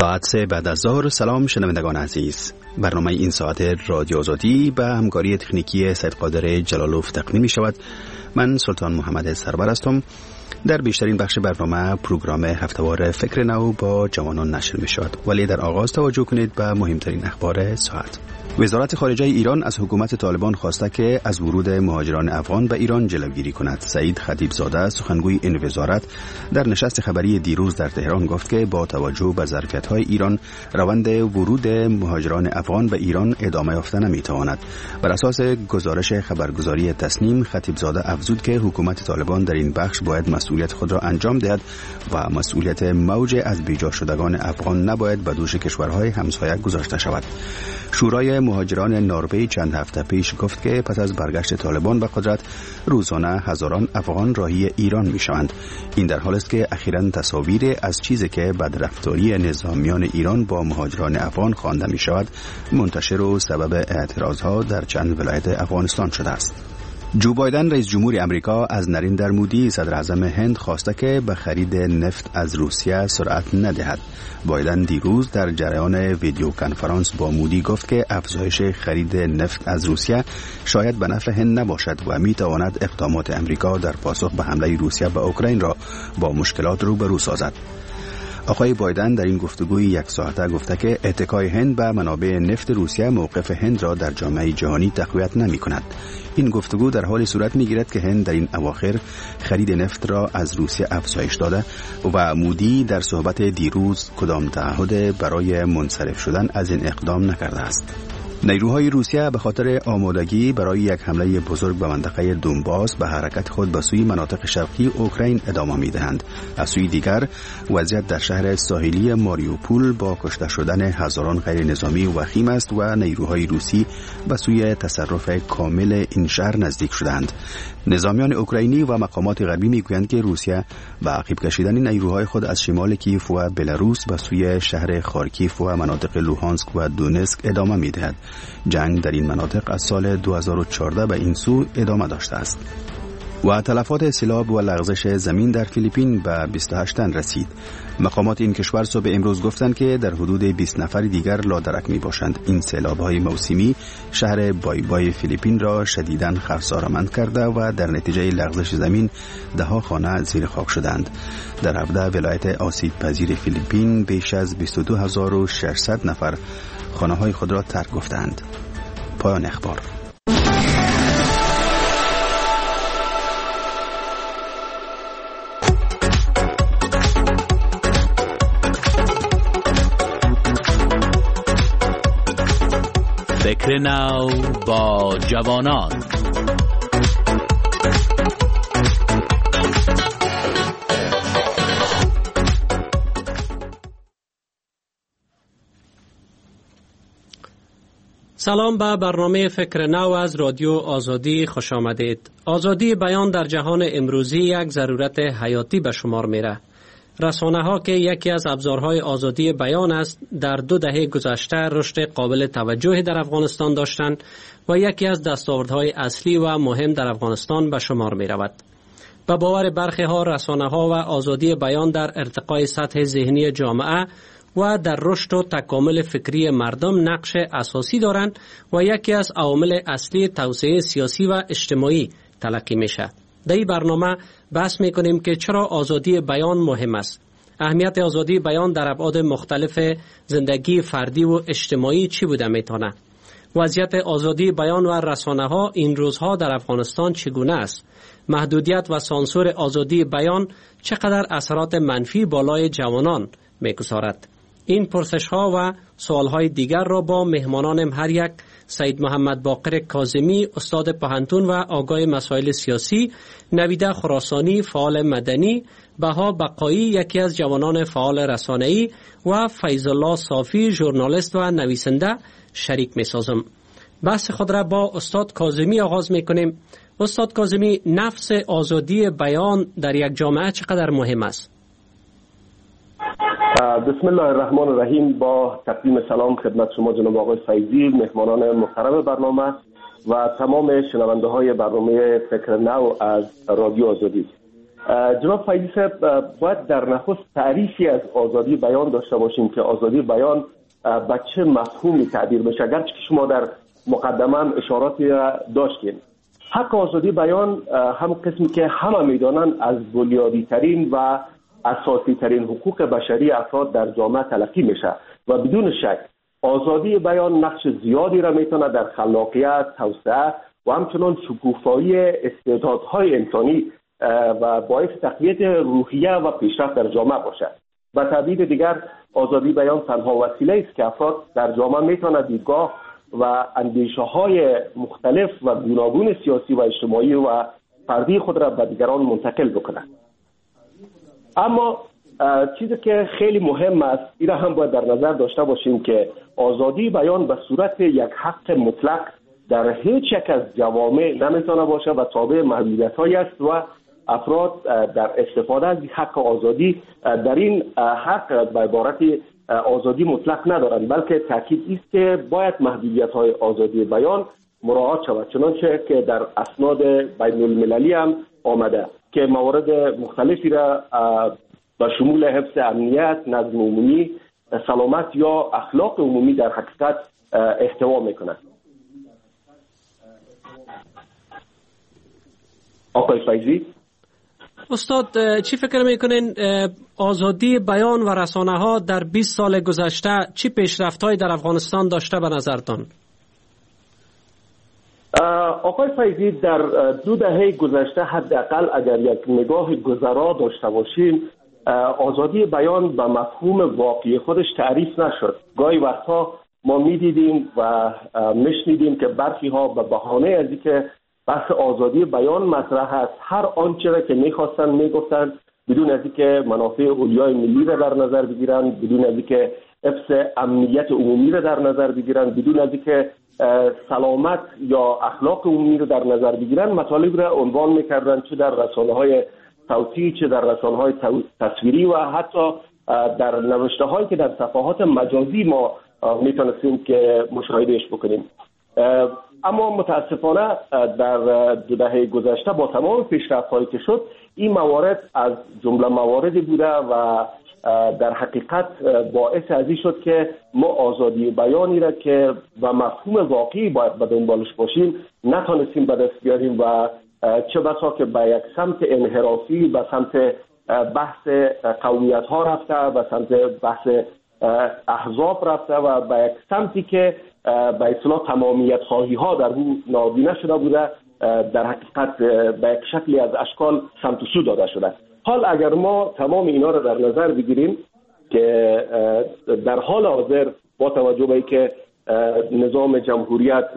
ساعت 3 بعد از ظهر. سلام شنوندگان عزیز. برنامه این ساعت رادیو آزادی به همکاری تکنیکی سید قادر جلالوف تقدیم می شود. من سلطان محمد سرور هستم. در بیشترین بخش برنامه پروگرام هفتهوار فکر نو با جوانان نشر می شود، ولی در آغاز توجه کنید به مهمترین اخبار ساعت. وزارت خارجه ایران از حکومت طالبان خواسته که از ورود مهاجران افغان به ایران جلوگیری کند. سعید خطیبزاده سخنگوی این وزارت در نشست خبری دیروز در تهران گفت که با توجه به ظرفیت‌های ایران روند ورود مهاجران افغان به ایران ادامه یافته نمی‌تواند. بر اساس گزارش خبرگزاری تسنیم، خطیبزاده افزود که حکومت طالبان در این بخش باید مسئولیت خود را انجام دهد و مسئولیت موج از بیجا شدگان افغان نباید به دوش کشورهای همسایه گذاشته شود. شورای مهاجران نروژ چند هفته پیش گفت که پس از برگشت طالبان به قدرت روزانه هزاران افغان راهی ایران میشوند. این در حالی است که اخیراً تصاویر از چیزی که بدرفتاری نظامیان ایران با مهاجران افغان خوانده می شود منتشر و سبب اعتراضها در چند ولایت افغانستان شده است. جو بایدن رئیس جمهور امریکا از نریندر مودی صدر اعظم هند خواسته که به خرید نفت از روسیه سرعت ندهد. بایدن دیروز در جریان ویدیو کنفرانس با مودی گفت که افزایش خرید نفت از روسیه شاید به نفع هند نباشد و می تواند اقدامات امریکا در پاسخ به حمله روسیه به اوکراین را با مشکلات روبرو سازد. آقای بایدن در این گفتگوی یک ساعته گفته که اتکای هند به منابع نفت روسیه موقف هند را در جامعه جهانی تقویت نمی کند. این گفتگو در حال صورت می گیرد که هند در این اواخر خرید نفت را از روسیه افزایش داده و مودی در صحبت دیروز کدام تعهد برای منصرف شدن از این اقدام نکرده است. نیروهای روسیه به خاطر آمادگی برای یک حمله بزرگ به منطقه دونباس به حرکت خود به سوی مناطق شرقی اوکراین ادامه می‌دهند. از سوی دیگر وضعیت در شهر ساحلی ماریوپول با کشته شدن هزاران غیر نظامی وخیم است و نیروهای روسی به سوی تصرف کامل این شهر نزدیک شدند. نظامیان اوکراینی و مقامات غربی میگویند که روسیه به عقب کشیدن نیروهای خود از شمال کیف و بلاروس به سوی شهر خارکیف و مناطق لوهانسک و دونسک ادامه می‌دهد. جنگ در این مناطق از سال 2014 به این سو ادامه داشته است. و تلفات سیلاب و لغزش زمین در فیلیپین به 28 تن رسید. مقامات این کشور صبح امروز گفتند که در حدود 20 نفر دیگر لادرک می باشند. این سیلاب‌های موسمی شهر بای فیلیپین را شدیداً خرسارمند کرده و در نتیجه لغزش زمین ده‌ها خانه زیر خاک شدند. در 17 ولایت آسیب پذیر فیلیپین بیش از 22600 نفر خانه‌های خود را ترک گفتند. پایان اخبار. فکر نو با جوانان. سلام به برنامه فکر نو از رادیو آزادی خوش آمدید. آزادی بیان در جهان امروزی یک ضرورت حیاتی به شمار میره. رسانه ها که یکی از ابزارهای آزادی بیان است، در 2 دهه گذشته رشد قابل توجهی در افغانستان داشتند و یکی از دستاوردهای اصلی و مهم در افغانستان به شمار می رود. به باور برخی ها رسانه ها و آزادی بیان در ارتقای سطح ذهنی جامعه و در رشد و تکامل فکری مردم نقش اساسی دارند و یکی از عوامل اصلی توسعه سیاسی و اجتماعی تلقی میشه. در این برنامه بحث میکنیم که چرا آزادی بیان مهم است. اهمیت آزادی بیان در ابعاد مختلف زندگی فردی و اجتماعی چی بوده میتونه؟ وضعیت آزادی بیان و رسانه ها این روزها در افغانستان چگونه است؟ محدودیت و سانسور آزادی بیان چقدر اثرات منفی بالای جوانان میگذارد؟ این پرسش ها و سوال های دیگر را با مهمانانم هر یک، سید محمد باقر کاظمی استاد پوهنتون و آگاه مسائل سیاسی، نویده خراسانی فعال مدنی، بها بقایی یکی از جوانان فعال رسانه‌ای و فیض الله صافی ژورنالیست و نویسنده شریک می‌سازم. بحث خود را با استاد کاظمی آغاز می‌کنیم. استاد کاظمی، نفس آزادی بیان در یک جامعه چقدر مهم است؟ بسم الله الرحمن الرحیم. با تقدیم سلام خدمت شما جناب آقای فیضی، مهمانان محترم برنامه و تمام شنونده های برنامه فکر نو از رادیو آزادی. جناب فیضی صاحب، باید در نخست تعریفی از آزادی بیان داشته باشیم که آزادی بیان به چه مفهومی تعبیر بشه. اگرچه که شما در مقدمه هم اشاراتی داشتین، حق آزادی بیان هم قسمی که همه میدانند از بنیادی ترین و اساسی ترین حقوق بشری افراد در جامعه تلقی میشه و بدون شک آزادی بیان نقش زیادی را میتونه در خلاقیت، توسعه و همچنان شکوفایی استعدادهای انسانی و باعث تقویت روحیه و پیشرفت در جامعه باشد. به تعبیر دیگر آزادی بیان تنها وسیله است که افراد در جامعه میتونه دیدگاه و اندیشه های مختلف و گوناگون سیاسی و اجتماعی و فردی خود را به دیگران منتقل بکنند. اما چیزی که خیلی مهم است، این را هم باید در نظر داشته باشیم که آزادی بیان به صورت یک حق مطلق در هیچ یک از جوامع نمیتونه باشه و تابع محدودیت‌هایی است و افراد در استفاده از حق آزادی در این حق به عبارت آزادی مطلق ندارند، بلکه تاکید است که باید محدودیت‌های آزادی بیان مراعات شود، چنانچه که در اسناد بین المللی هم آمده که موارد مختلفی را به شمول حفظ امنیت، نظم عمومی، سلامت یا اخلاق عمومی در حقیقت احتوا می‌کند. آقای فیضی، استاد چی فکر میکنین آزادی بیان و رسانه ها در 20 سال گذشته چی پیشرفت‌هایی در افغانستان داشته به نظرتان؟ آقای فیضی، در 2 دهه گذشته حداقل اگر یک نگاه گذرا داشته باشیم، آزادی بیان به مفهوم واقعی خودش تعریف نشد. گاهی وقتها ما می‌دیدیم و می‌شنیدیم که برخی ها به بهانه از اینکه بحث آزادی بیان مطرح است، هر آنچه را که می‌خواستند میگفتند بدون از اینکه منافع اولیای ملی را در نظر بگیرند، بدون از اینکه حفظ امنیت عمومی را در نظر بگیرند، بدون از اینکه سلامت یا اخلاق عمومی را در نظر بگیرند، مطالب را عنوان می‌کردند، چه در رسانه‌های صوتی، چه در رسانه‌های تصویری و حتی در نوشته‌هایی که در صفحات مجازی ما میتونستیم که مشاهدهش بکنیم. اما متاسفانه در 2 دهه گذشته با تمام پیشرفت‌هایی که شد، این موارد از جمله مواردی بوده و در حقیقت باعث ازی شد که ما آزادی بیانی را که به مفهوم واقعی باید به دنبالش باشیم نتونستیم به دست بیاریم و چه بسا که به یک سمت انحرافی، به سمت بحث قومیت ها رفته، به سمت بحث احزاب رفته و به یک سمتی که به اصطلاح تمامیت خواهی ها در او نادیده شده بوده، در حقیقت به یک شکلی از اشکال سمت و سو داده شده. حال اگر ما تمام اینا را در نظر بگیریم که در حال حاضر با توجه به اینکه نظام جمهوریت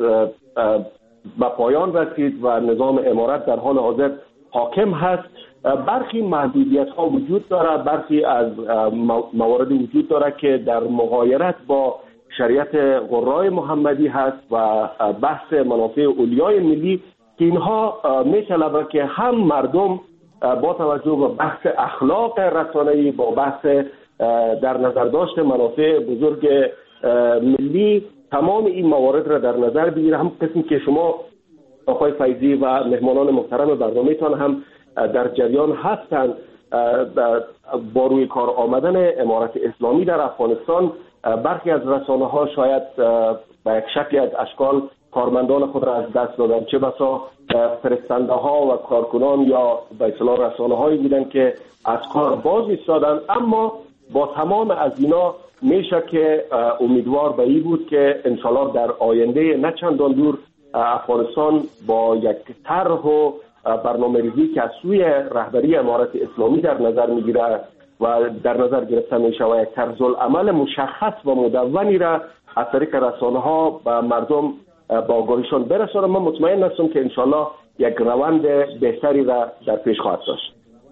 به پایان رسید و نظام امارت در حال حاضر حاکم هست، برخی محدودیت ها وجود داره، برخی از موارد وجود داره که در مغایرت با شریعت قرای محمدی هست و بحث منافع اولیای ملی که اینها میطلبه که هم مردم با توجه به بحث اخلاق رسانه‌ای، با بحث در نظر داشت منافع بزرگ ملی، تمام این موارد را در نظر بگیره. هم قسمی که شما آقای فیضی و مهمانان محترم برنامه‌تان هم در جریان هستند، با روی کار آمدن امارت اسلامی در افغانستان برخی از رسانه‌ها شاید به یک شکلی از اشکال کارمندان خود را از دست دادن، چه بسا فرستنده ها و کارکنان یا به اصطلاح رسانه‌هایی بودن که از کار باز ایستادن. اما با تمام از اینا میشه که امیدوار به این بود که انشالله در آینده نه چندان دور افغانستان با یک طرح و برنامه‌ریزی که از سوی رهبری امارت اسلامی در نظر میگیره و در نظر گرفته میشه و یک طرز العمل مشخص و مدونی را از طریق رسانه‌ها به مردم با آگاهیشان برسانه، من مطمئن هستم که انشالله یک روند بهتری را در پیش خواهد داشت.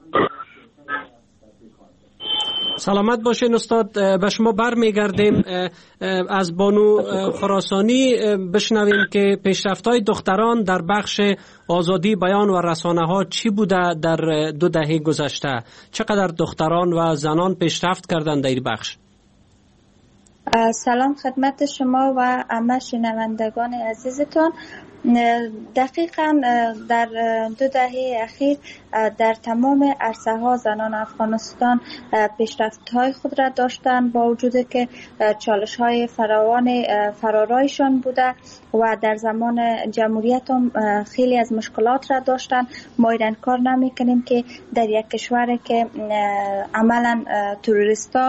سلامت باشین استاد. به شما برمیگردیم. از بانو خراسانی بشنویم که پیشرفت‌های دختران در بخش آزادی بیان و رسانه‌ها چی بوده در 2 دهه گذشته؟ چقدر دختران و زنان پیشرفت کردند در این بخش؟ سلام خدمت شما و همه شنوندگان عزیزتان. دقیقاً در 2 دهه اخیر در تمام عرصه ها زنان افغانستان پیشرفت های خود را داشتند، با وجود که چالش های فرارایشان بوده و در زمان جمهوریت هم خیلی از مشکلات را داشتند. ما انکار نمی کنیم که در یک کشور که عملاً تروریستا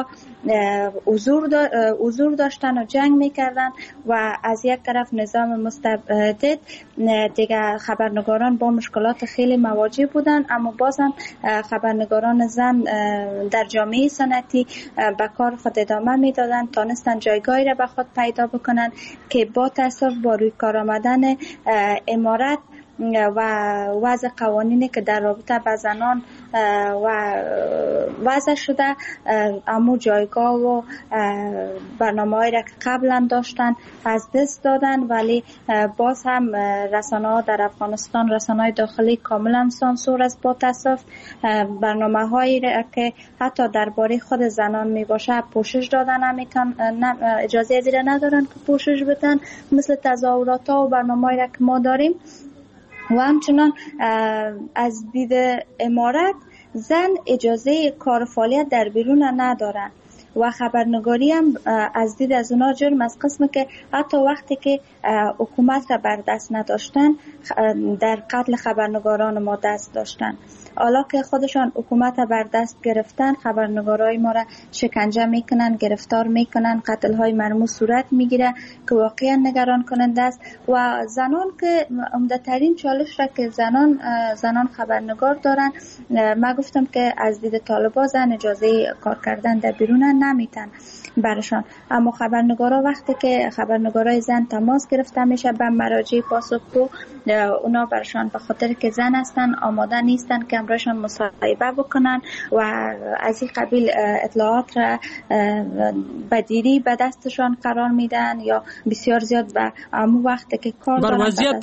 حضور داشتن و جنگ میکردن و از یک طرف نظام مستبد دیگه خبرنگاران با مشکلات خیلی مواجه بودن، اما بازم خبرنگاران زن در جامعه سنتی به کار خود ادامه میدادن، تانستن جایگاهی را به خود پیدا بکنن که با تأسف با روی کار آمدن امارت و وضع قوانینی که در رابطه با زنان و وضع شده، اما جایگاه و برنامه‌ای را که قبلا داشتن از دست دادن. ولی باز هم رسانه‌ها در افغانستان، رسانه‌های داخلی کاملا سانسور است. با تأسف برنامه‌هایی را که حتی درباره خود زنان میباشه پوشش دادن اجازه از این ندارن که پوشش بدن، مثل تظاهرات‌ها و برنامه‌ای را که ما داریم. و همچنان از دید امارت زن اجازه کار فعالیت در بیرون ندارن و خبرنگاری هم از دید از اونا جرم از قسم که حتی وقتی که حکومت را بر دست نداشتن در قتل خبرنگاران ما دست داشتن. حالا که خودشان حکومت را بر دست گرفتن، خبرنگارای ما را شکنجه میکنن، گرفتار میکنن، قتل های مرموز صورت میگیره که واقعا نگران کننده است. و زنان که عمده ترین چالش را که زنان خبرنگار دارن، ما گفتم که از دید طالبان زن اجازه کار کردن در بیرون نمیتن برشان، اما خبرنگارا وقتی که خبرنگارای زن تماس گرفته میشه به مراجع پاسخگو، اونا برشان به خاطر که زن هستن آماده نیستن که امرشان مصاحبه بکنن و از این قبیل اطلاعات را بدیری به دستشان قرار میدن یا بسیار زیاد به امو وقتی که کار بر وضعیت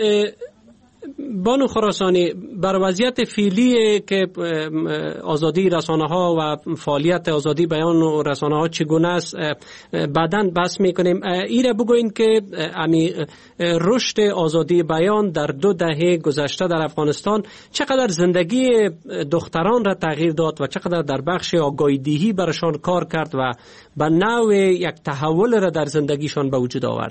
بانو خراسانی، بر وضعیت فعلی که آزادی رسانه ها و فعالیت آزادی بیان و رسانه ها چگونه است بعداً بحث میکنیم. ایره بگوین که رشد آزادی بیان در 2 دهه گذشته در افغانستان چقدر زندگی دختران را تغییر داد و چقدر در بخش آگاهی دهی برشان کار کرد و به نوع یک تحول را در زندگیشان به وجود آورد.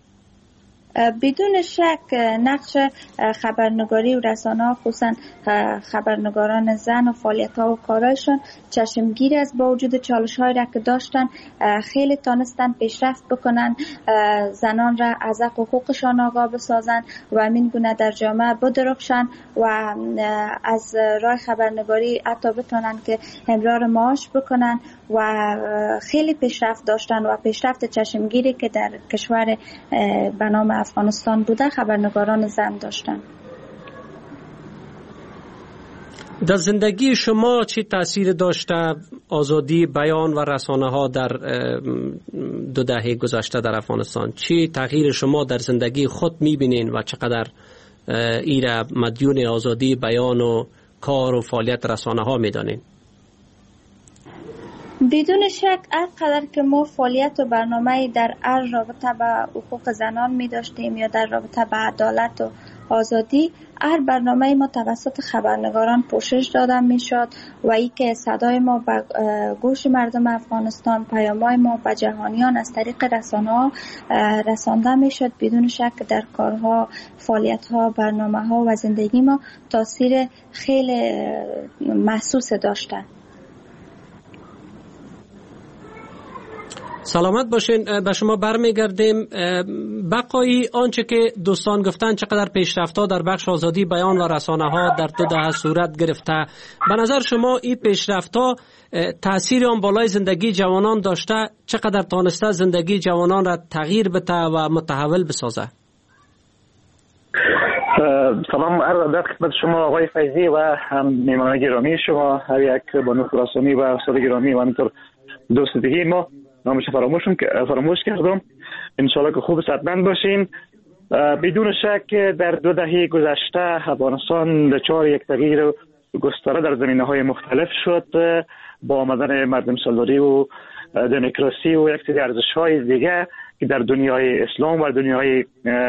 بدون شک نقش خبرنگاری و رسانه‌ها، خصوصا خبرنگاران زن و فعالیت‌ها و کارایشان چشمگیر است. با وجود چالش‌هایی را که داشتن خیلی تانستن پیشرفت بکنن، زنان را از حقوقشان آگاه بسازن و همین گونه در جامعه بدرخشن و از راه خبرنگاری حتی بتونن که امرار معاش بکنن و خیلی پیشرفت داشتن و پیشرفت چشمگیری که در کشور به نام افغانستان بوده خبرنگاران زن داشتن. در زندگی شما چی تأثیر داشته آزادی بیان و رسانه ها در 2 دهه گذشته در افغانستان؟ چی تغییر شما در زندگی خود میبینین و چقدر ایره مدیون آزادی بیان و کار و فعالیت رسانه ها میدانین؟ بدون شک هر قدر که ما فعالیت و برنامه در هر رابطه به حقوق زنان می داشتیم یا در رابطه به عدالت و آزادی، هر برنامه ما توسط خبرنگاران پوشش داده می شد و ای که صدای ما به گوش مردم افغانستان، پیام‌های ما به جهانیان از طریق رسانه‌ها رسانده می شد. بدون شک در کارها، فعالیت‌ها، برنامه‌ها و زندگی ما تاثیر خیلی محسوس داشته. سلامت باشین. به شما برمیگردیم. بقایی آنچه که دوستان گفتن چقدر پیشرفت‌ها در بخش آزادی بیان و رسانه ها در 2 دهه صورت گرفته، به نظر شما این پیشرفت‌ها تأثیر آن بالای زندگی جوانان داشته؟ چقدر تانسته زندگی جوانان را تغییر بده و متحول بسازه؟ سلام عرض ادب خدمت شما آقای فیضی و هم میهمان گرامی شما، هر یک بانو خراسانی و استاد گرامی و همینطور دوست دیگه ما. نامش فراموش کردم. انشالله که خوب صحتمند باشین. بدون شک در 2 دهه گذشته افغانستان دچار یک تغییر گسترده در زمینه‌های مختلف شد با آمدن مردم سالاری و دموکراسی و یک سری ارزش‌های دیگه که در دنیای اسلام و دنیای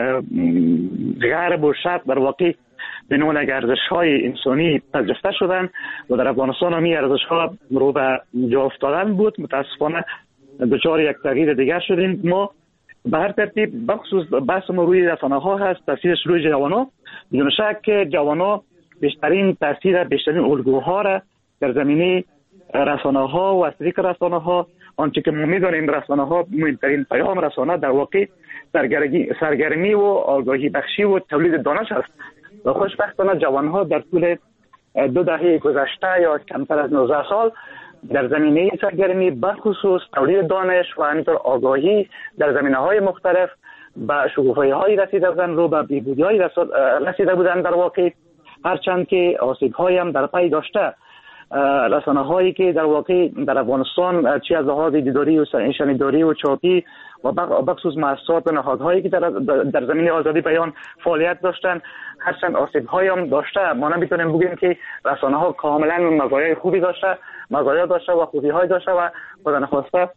غرب و شرق در واقع به نوع ارزش‌های انسانی پذیرفته شدن و در افغانستان هم این ارزش‌ها رو به جا افتادن بود. متاسفانه دچار یک تغییر دیگر شدیم. ما به هر ترتیب بخصوص بحث ما روی رسانه‌ها هست، تاثیرش روی جوانان. بدون شک جوانان بیشترین تاثیر، بیشترین الگوها را در زمینه رسانه‌ها و از طریق رسانه‌ها، آنچه که ما می‌دانیم رسانه‌ها مهمترین پیام رسانه در واقع سرگرمی و آگاهی بخشی و تولید دانش است و خوشبختانه جوان‌ها در طول 2 دهه گذشته یا کمتر از 19 سال در زمینه سرگرمی بخصوص تولید دانش و همینطور آگاهی در زمینه‌های مختلف به شکوفایی‌هایی رسیده بودند، رو به بیهودی‌هایی رسیده بودند در واقع، هرچند که آسیب‌هایی هم در پی داشته. رسانه‌هایی که در واقع در افغانستان چه از لحاظ دیداری و شنیداری و چاپی و بخصوص مؤسسات و نهادهایی که در زمینه آزادی بیان فعالیت داشتن، هرچند آسیب‌هایی هم داشته، ما نمیتونیم بگیم که رسانه‌ها کاملا مزایای خوبی داشته، مزایا داشته و خوبی‌های داشته و خدا نخواسته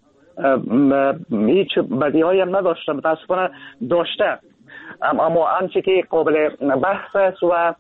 هیچ بدی‌هایی هم نداشته، متأسفانه داشته. اما آنچه که قابل بحث است و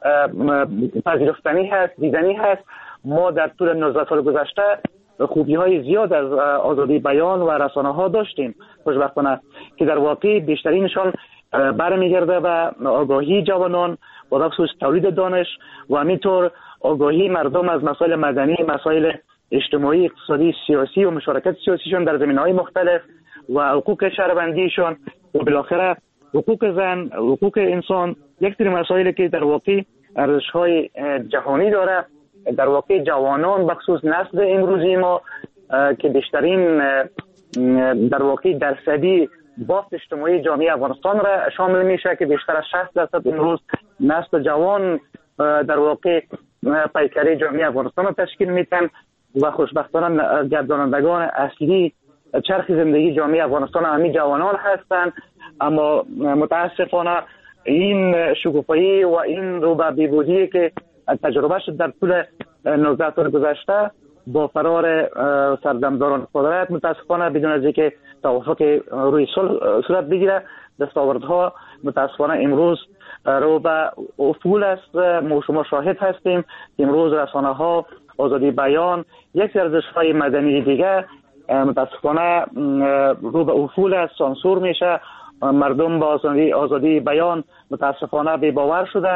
پذیرفتنی هست، دیدنی هست، ما در طول 19 سال گذشته خوبی‌های زیاد از آزادی بیان و رسانه‌ها داشتیم خوشبختانه که در واقع بیشترینشان برمیگرده به آگاهی جوانان و بخصوص تولید دانش و همینطور آگاهی مردم از مسائل مدنی، مسائل اجتماعی، اقتصادی، سیاسی و مشارکت سیاسیشون در زمینه‌های مختلف و حقوق شهروندیشون و بالاخره حقوق زن، حقوق انسان، یک سری مسائلی که در واقع ارزش‌های جهانی داره. در واقع جوانان بخصوص نسل امروزی ما که بیشترین در واقع درصدی بافت اجتماعی جامعه افغانستان را شامل میشه که بیشتر از 60% امروز نسل جوان در واقع پیکره جامعه افغانستان را تشکیل میدن و خوشبختانه گردانندگان اصلی چرخ زندگی جامعه افغانستان همین جوانان هستند. اما متاسفانه این شکوفایی و این رو به بیهودی که تجربه شد در طول 19 سال گذشته با فرار سردمداران قدرت، متاسفانه بدون از اینکه توافق روی صلح صورت بگیره، دستاوردها متاسفانه امروز رو به افول است. ما شما شاهد هستیم که امروز رسانه‌ها، آزادی بیان، یک سری ارزش‌های مدنی دیگه متاسفانه رو به افول است، سانسور میشه. مردم با آزادی بیان متاسفانه بی باور شدن.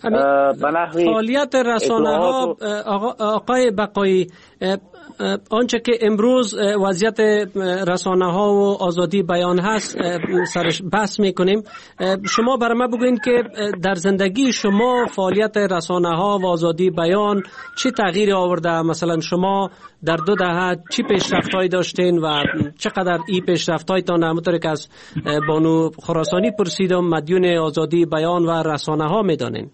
فعالیت رسانه ها آقای بقایی، آنچه که امروز وضعیت رسانه ها و آزادی بیان هست سرش بحث میکنیم، شما برای ما بگوین که در زندگی شما فعالیت رسانه ها و آزادی بیان چه تغییری آورده؟ مثلا شما در 2 دهه چی پیشرفت‌هایی داشتین و چقدر این پیشرفت‌هایتان همونطور که از بانو خراسانی پرسیدم مدیون آزادی بیان و رسانه ها میدانین؟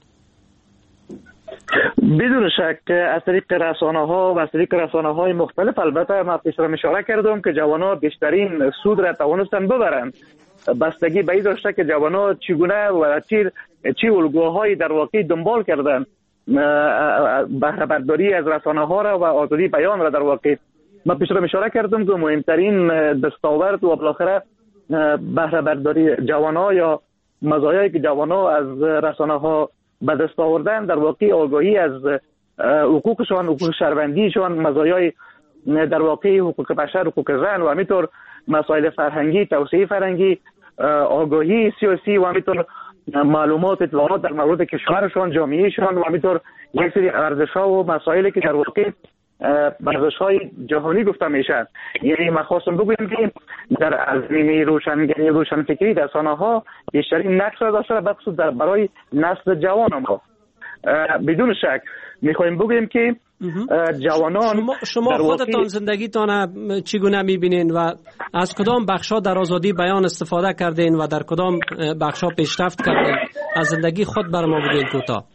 بدون شک از طریق رسانه‌ها و از طریق رسانه‌های مختلف، البته ما پیشتر اشاره کردم که جوانان بیشترین سود را توانستن ببرند. بستگی به این داشته که جوانان چگونه و چه الگوهایی در واقع دنبال کردن بهره برداری از رسانه‌ها را و آزادی بیان را. در واقع ما پیشتر اشاره کردم که مهمترین دستاورد و بالاخره بهره برداری جوانان یا مزایایی که جوانان از رسانه‌ها به دست آوردن در واقع آگاهی از حقوقشان، حقوق شهروندیشان، مزایای در واقع حقوق بشر، حقوق زن و همینطور مسائل فرهنگی، توسعه فرهنگی، آگاهی سیاسی و همینطور معلومات، اطلاعات در مورد کشورشان، جامعهشان و همینطور یک سری ارزش‌ها و مسائلی که در واقع ارزش‌های جهانی گفته میشه. یعنی ما خواستم بگویم که در زمینه روشنگری، روشنفکری رسانه‌ها بیشترین نقش را داشته بخصوص برای نسل جوان ما. بدون شک میخوایم بگویم که جوانان شما خودتان زندگیتان چگونه میبینین و از کدام بخشا در آزادی بیان استفاده کردین و در کدام بخشا پیشرفت کردین؟ از زندگی خود بر ما بگوین کوتاه.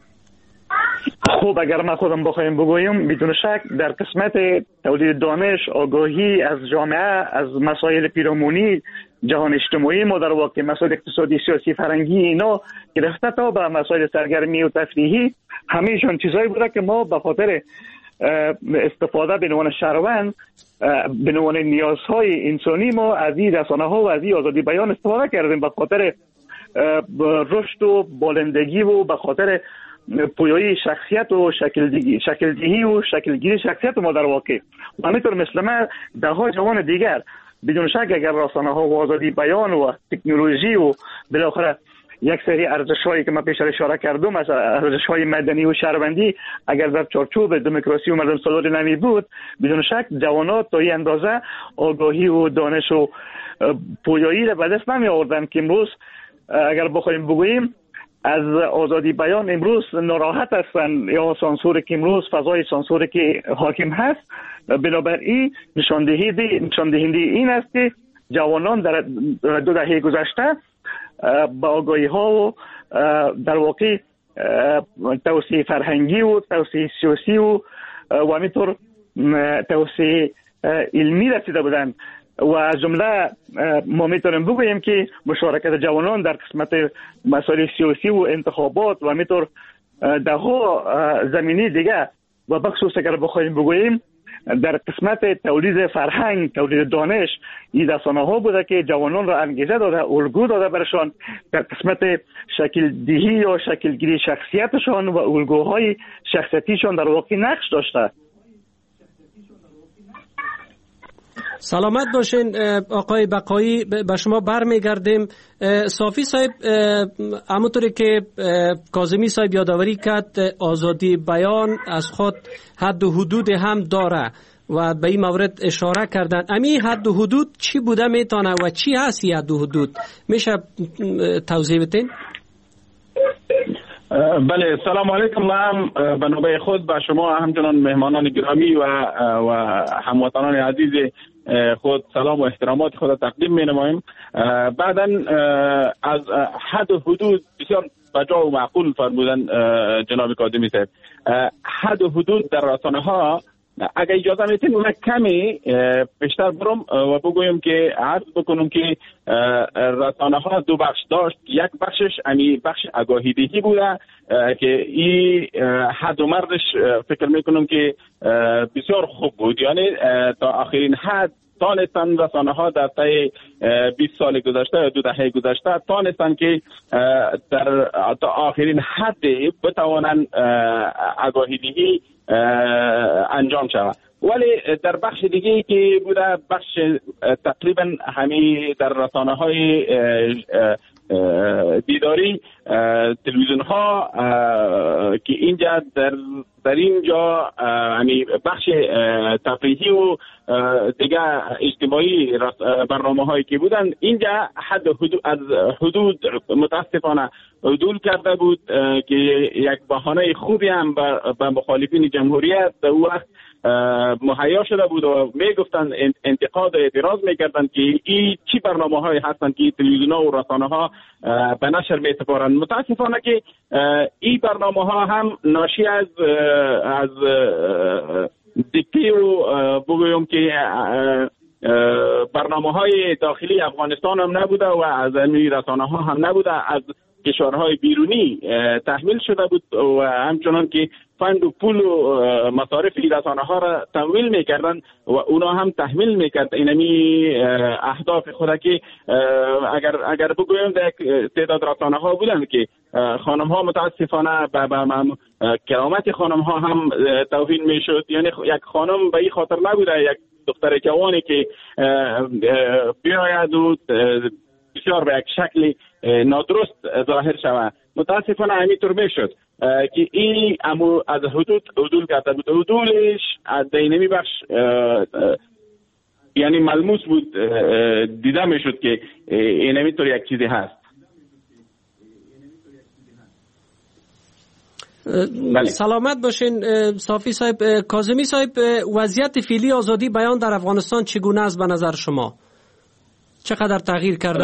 خب اگر ما خودم بخوایم بگویم، بدون شک در قسمت تولید دانش، آگاهی از جامعه، از مسائل پیرامونی جهان اجتماعی ما، در واقع مسائل اقتصادی، سیاسی، فرهنگی، اینا گرفته تا به مسائل سرگرمی و تفریحی، همیشون چیزایی بوده که ما به خاطر استفاده به عنوان شهروند به عنوان نیازهای انسانی ما از این رسانه ها و از این آزادی بیان استفاده کردیم به خاطر رشد و بالندگی و به خاطر پویایی شخصیت و شکل‌دهی و شکلگیری شخصیت ما در واقع. و همینطور مثل من ده ها جوان دیگر بدون شک اگر رسانه ها و آزادی بیان و تکنولوژی و بالاخره یک سری ارزش‌هایی که من پیش اشاره کردم از ارزش‌های مدنی و شهروندی اگر در چارچوب دموکراسی و مردم سالار نمی بود بدون شک جوانات تا این اندازه آگاهی و دانش و پویایی را به دست نمی آوردن که امروز اگر بخوایم بگوییم از آزادی بیان امروز ناراحت هستن یا سانسوری که امروز فضای سانسوری که حاکم هست. بنابراین نشان دهنده این است که جوانان در 2 دهه گذشته با آگاهی ها و در واقع توسعه فرهنگی و توسعه سیاسی و همینطور توسعه علمی رسیده بودند و از جمله ما میتونیم بگوییم که مشارکت جوانان در قسمت مسائل سیاسی و انتخابات و همینطور ده ها زمینی دیگه و بخصوص اگر بخوایم بگوییم در قسمت تولید فرهنگ، تولید دانش این رسانه ها بوده که جوانان را انگیزه داده، الگو داده برشان در قسمت شکل دهی یا شکلگیری شخصیتشان و الگوهای شخصیتیشان در واقع نقش داشته. سلامت باشین آقای بقایی، به شما برمیگردیم. صافی صاحب، همونطوری که کاظمی صاحب یادآوری کرد آزادی بیان از خود حد و حدود هم داره و به این مورد اشاره کردن. امی حد و حدود چی بوده میتونه و چی هست حد و حدود؟ میشه توضیح بدین؟ بله، سلام علیکم. من به نوبه خود به شما همچنان مهمانان گرامی و هموطنان عزیز خود سلام و احترامات خود تقدیم می نماییم. بعداً از حد و حدود بسیار بجا و معقول فرمودن جناب کاظمی صاحب. حد و حدود در رسانه ها اگر اجازه میتین من کمی بیشتر برم و بگویم که عرض بکنم که رسانه ها 2 بخش داشت. یک بخشش امی بخش آگاهی دهی بوده که این حد و مردش فکر میکنم که بسیار خوب بود، یعنی تا آخرین حد تانستن رسانه ها در طی 20 سال گذشته یا 2 دهه گذشته تانستن که تا آخرین حد بتوانن آگاهی دهی انجام شود. ولی در بخش دیگه که بوده بخش تقریبا همه در رسانه های دیداری تلویزیون ها که اینجا در اینجا یعنی بخش تفریحی و دیگه اجتماعی برنامه هایی که بودن اینجا حد از حدود متاسفانه عدول کرده بود که یک بهانه خوبی هم به مخالفین جمهوریت در اون وقت مهیا شده بود و میگفتن انتقاد و اعتراض میکردن که این چی برنامه هایی هستن که تلویزیون ها و رسانه ها به نشر میسپارن. متاسفانه که این برنامه ها هم ناشی از دیکته و بگویم که برنامه های داخلی افغانستان هم نبوده و از این رسانه ها هم نبوده، از کشورهای بیرونی تحمیل شده بود و همچنان که فند و پول و مصارف رسانه ها را تمویل میکردن و اونا هم تحمیل میکرد اینمی اهداف خود که اگر بگویم در تعداد رسانه ها بودن که خانم ها متاسفانه به کرامت خانم ها هم توهین میشد، یعنی یک خانم به این خاطر نبوده یک دختر جوانی که بیاید و بسیار به یک شکل نادرست ظاهر شود. متاسفانه همینطور میشد که این از حدود عدول کرده بود. عدولش از دینمی بخش یعنی ملموس بود، دیده میشد که این همینطور یک چیزی هست. بله. سلامت باشین صافی صاحب. کاظمی صاحب، وضعیت فعلی آزادی بیان در افغانستان چگونه است به نظر شما؟ چقدر تغییر کرده؟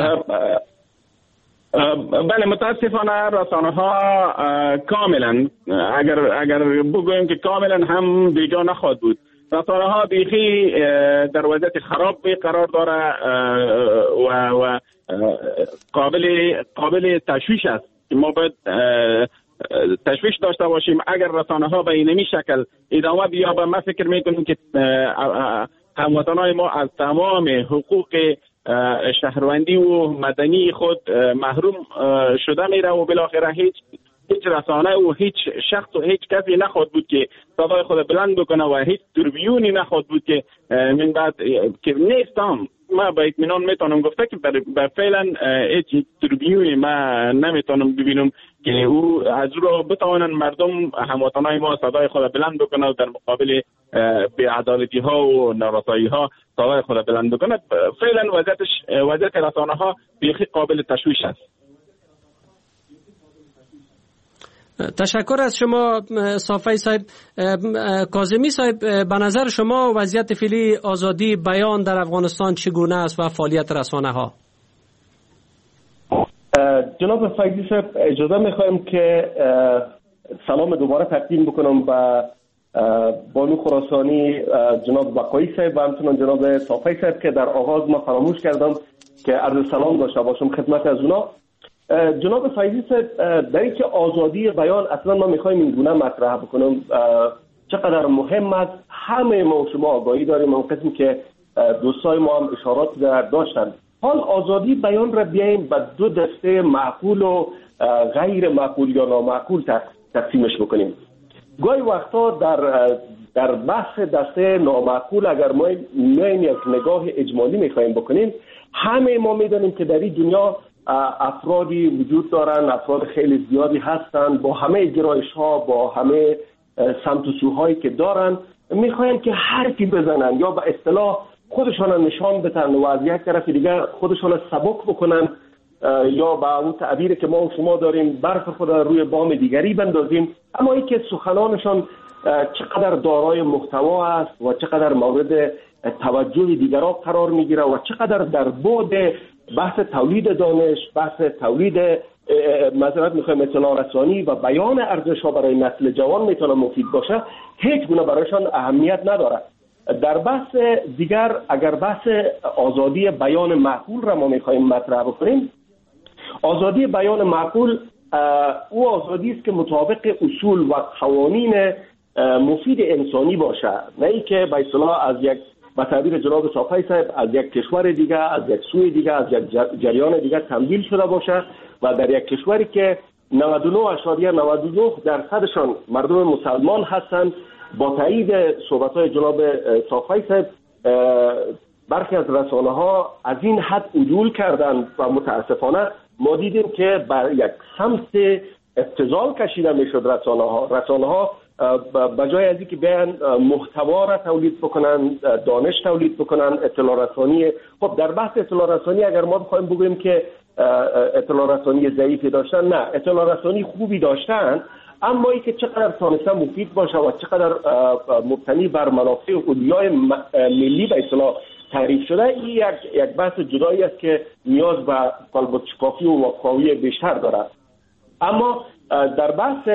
بله، متاسفانه رسانه ها کاملا اگر بگویم که کاملا هم بیجا نخواهد بود. رسانه ها بیخی در وضعیت خراب قرار داره و قابل تشویش است. ما باید تشویش داشته باشیم. اگر رسانه ها به اینمی شکل ادامه بیابه، من فکر میکنم که هموطنان ما از تمام حقوق شهروندی و مدنی خود محروم شده میره و بالاخره هیچ رسانه و هیچ شخص و هیچ کسی نخواد بود که صدای خود بلند بکنه و هیچ تربیونی نخواد بود که من بعد که نیستم. ما با اطمینان میتونم گفته که بر فعلا هیچ تربیونی ما نمیتونم ببینم که او از رو بتوانن مردم هموطنای ما صدای خود بلند بکنه و در مقابل بی‌عدالتی ها و نارسایی ها صدای خود بلند بکنه. فعلا وضعیت رسانه ها بیخی قابل تشویش است. تشکر از شما صافی صاحب. کاظمی صاحب، به نظر شما وضعیت فعلی آزادی بیان در افغانستان چگونه است و فعالیت رسانه ها؟ جناب فیضی صاحب، اجازه میخوایم که سلام دوباره تقدیم بکنم به بانو خراسانی، جناب بقایی صاحب و همچنان جناب صافی صاحب که در آغاز ما فراموش کردم که عرض سلام داشته باشم خدمت از اونا. جناب فیضی صاحب، در اینکه آزادی بیان اصلا ما میخوایم این گونه مطرح بکنم چقدر مهم است، همه ما و شما آگاهی داریم. اون قسمی که دوستای ما هم اشارات داشتن. حال آزادی بیان را بیاییم به دو دسته معقول و غیر معقول یا نامعقول تقسیمش بکنیم. گاهی وقتا در بحث دسته نامعقول اگر ما یک نگاه اجمالی میخوایم بکنیم، همه ما میدانیم که در این دنیا افرادی وجود دارن، افراد خیلی زیادی هستن با همه گرایش ها، با همه سمت و سوهایی که دارن، میخواین که حرفی بزنن یا به اصطلاح خودشان نشان بدن و از یک طرف دیگر خودشان سبک بکنن یا با اون تعبیری که ما و شما داریم برف خود روی بام دیگری بندازیم. اما این که سخنانشان چقدر دارای محتوا است و چقدر مورد توجه دیگران قرار میگیره و چقدر در بعد بحث تولید دانش، بحث تولید اطلاع رسانی و بیان ارزش‌ها برای نسل جوان میتونه مفید باشه، هیچ گونه برایشان اهمیت نداره. در بحث دیگر اگر بحث آزادی بیان معقول را ما میخوایم مطرح بکنیم، آزادی بیان معقول او آزادی است که مطابق اصول و قوانین مفید انسانی باشه، نه ای که به اصطلاح از یک به تعبیر جناب صافی صاحب از یک کشور دیگه، از یک سوی دیگه، از یک جریان دیگه تمویل شده باشه و در یک کشوری که 99.99% مردم مسلمان هستند. با تایید صحبت‌های جناب صافی صاحب برخی از رسانه‌ها از این حد عدول کردند و متاسفانه ما دیدیم که بر یک سمت ابتذال کشیده میشد. رسانه‌ها به جای از اینکه بیان محتوا را تولید بکنن، دانش تولید بکنن، اطلاع رسانی. خب در بحث اطلاع رسانی اگر ما بخوایم بگوییم که اطلاع رسانی ضعیفی داشتن، نه، اطلاع رسانی خوبی داشتن، اما ای که چقدر تانسته مفید باشه و چقدر مبتنی بر منافع اولیای ملی به اصطلاح تعریف شده، این یک بحث جدایی است که نیاز به قلب شکافی و واقعی بیشتر دارد. اما در بحث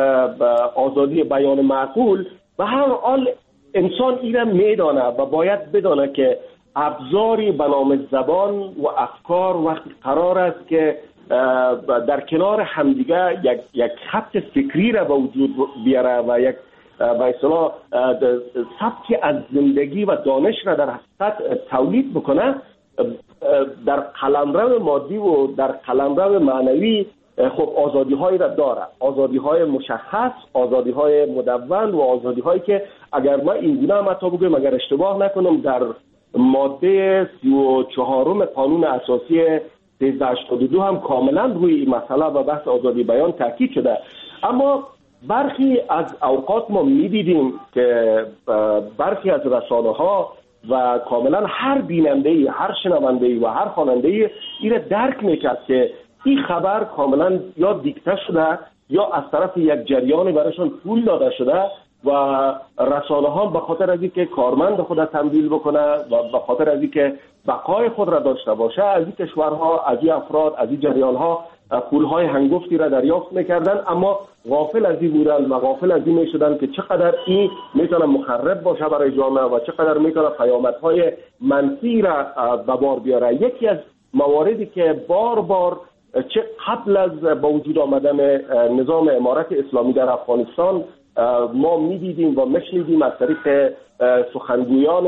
آزادی بیان معقول به هر حال انسان ایران میدانه و باید بدانه که ابزاری به نام زبان و افکار وقتی قرار است که در کنار همدیگه یک خط فکری را به وجود بیاره و یک به اصطلاح سبکی از زندگی و دانش را در حقیقت تولید بکنه، در قلمرو مادی و در قلمرو معنوی خب آزادی هایی را داره، آزادی های مشخص، آزادی های مدون و آزادی هایی که اگر ما این گونه هم حتی بگویم اگر اشتباه نکنم در ماده 34 قانون اساسی 1382 هم کاملا روی این مسئله و بحث آزادی بیان تاکید شده. اما برخی از اوقات ما می‌دیدیم که برخی از رسانه‌ها و کاملا هر بیننده‌ای، هر شنونده‌ای و هر خواننده‌ای این درک می‌کرد که این خبر کاملا یا دیکته شده یا از طرف یک جریان برایشان پول داده شده و رسانه‌ها به خاطر از اینکه کارمند خود تمویل بکنه و به خاطر از اینکه بقای خود را داشته باشه از این کشورها، از این افراد، از این جریان‌ها پول‌های هنگفتی را دریافت می‌کردن، اما غافل از این بودن و غافل از این می‌شدن که چقدر این میتونه مخرب باشه برای جامعه و چقدر میتونه پیامدهای منفی را به بار بیاره. یکی از مواردی که بار بار چه قبل از با وجود آمدن نظام امارت اسلامی در افغانستان ما می‌دیدیم و می‌شنیدیم از طریق سخنگویان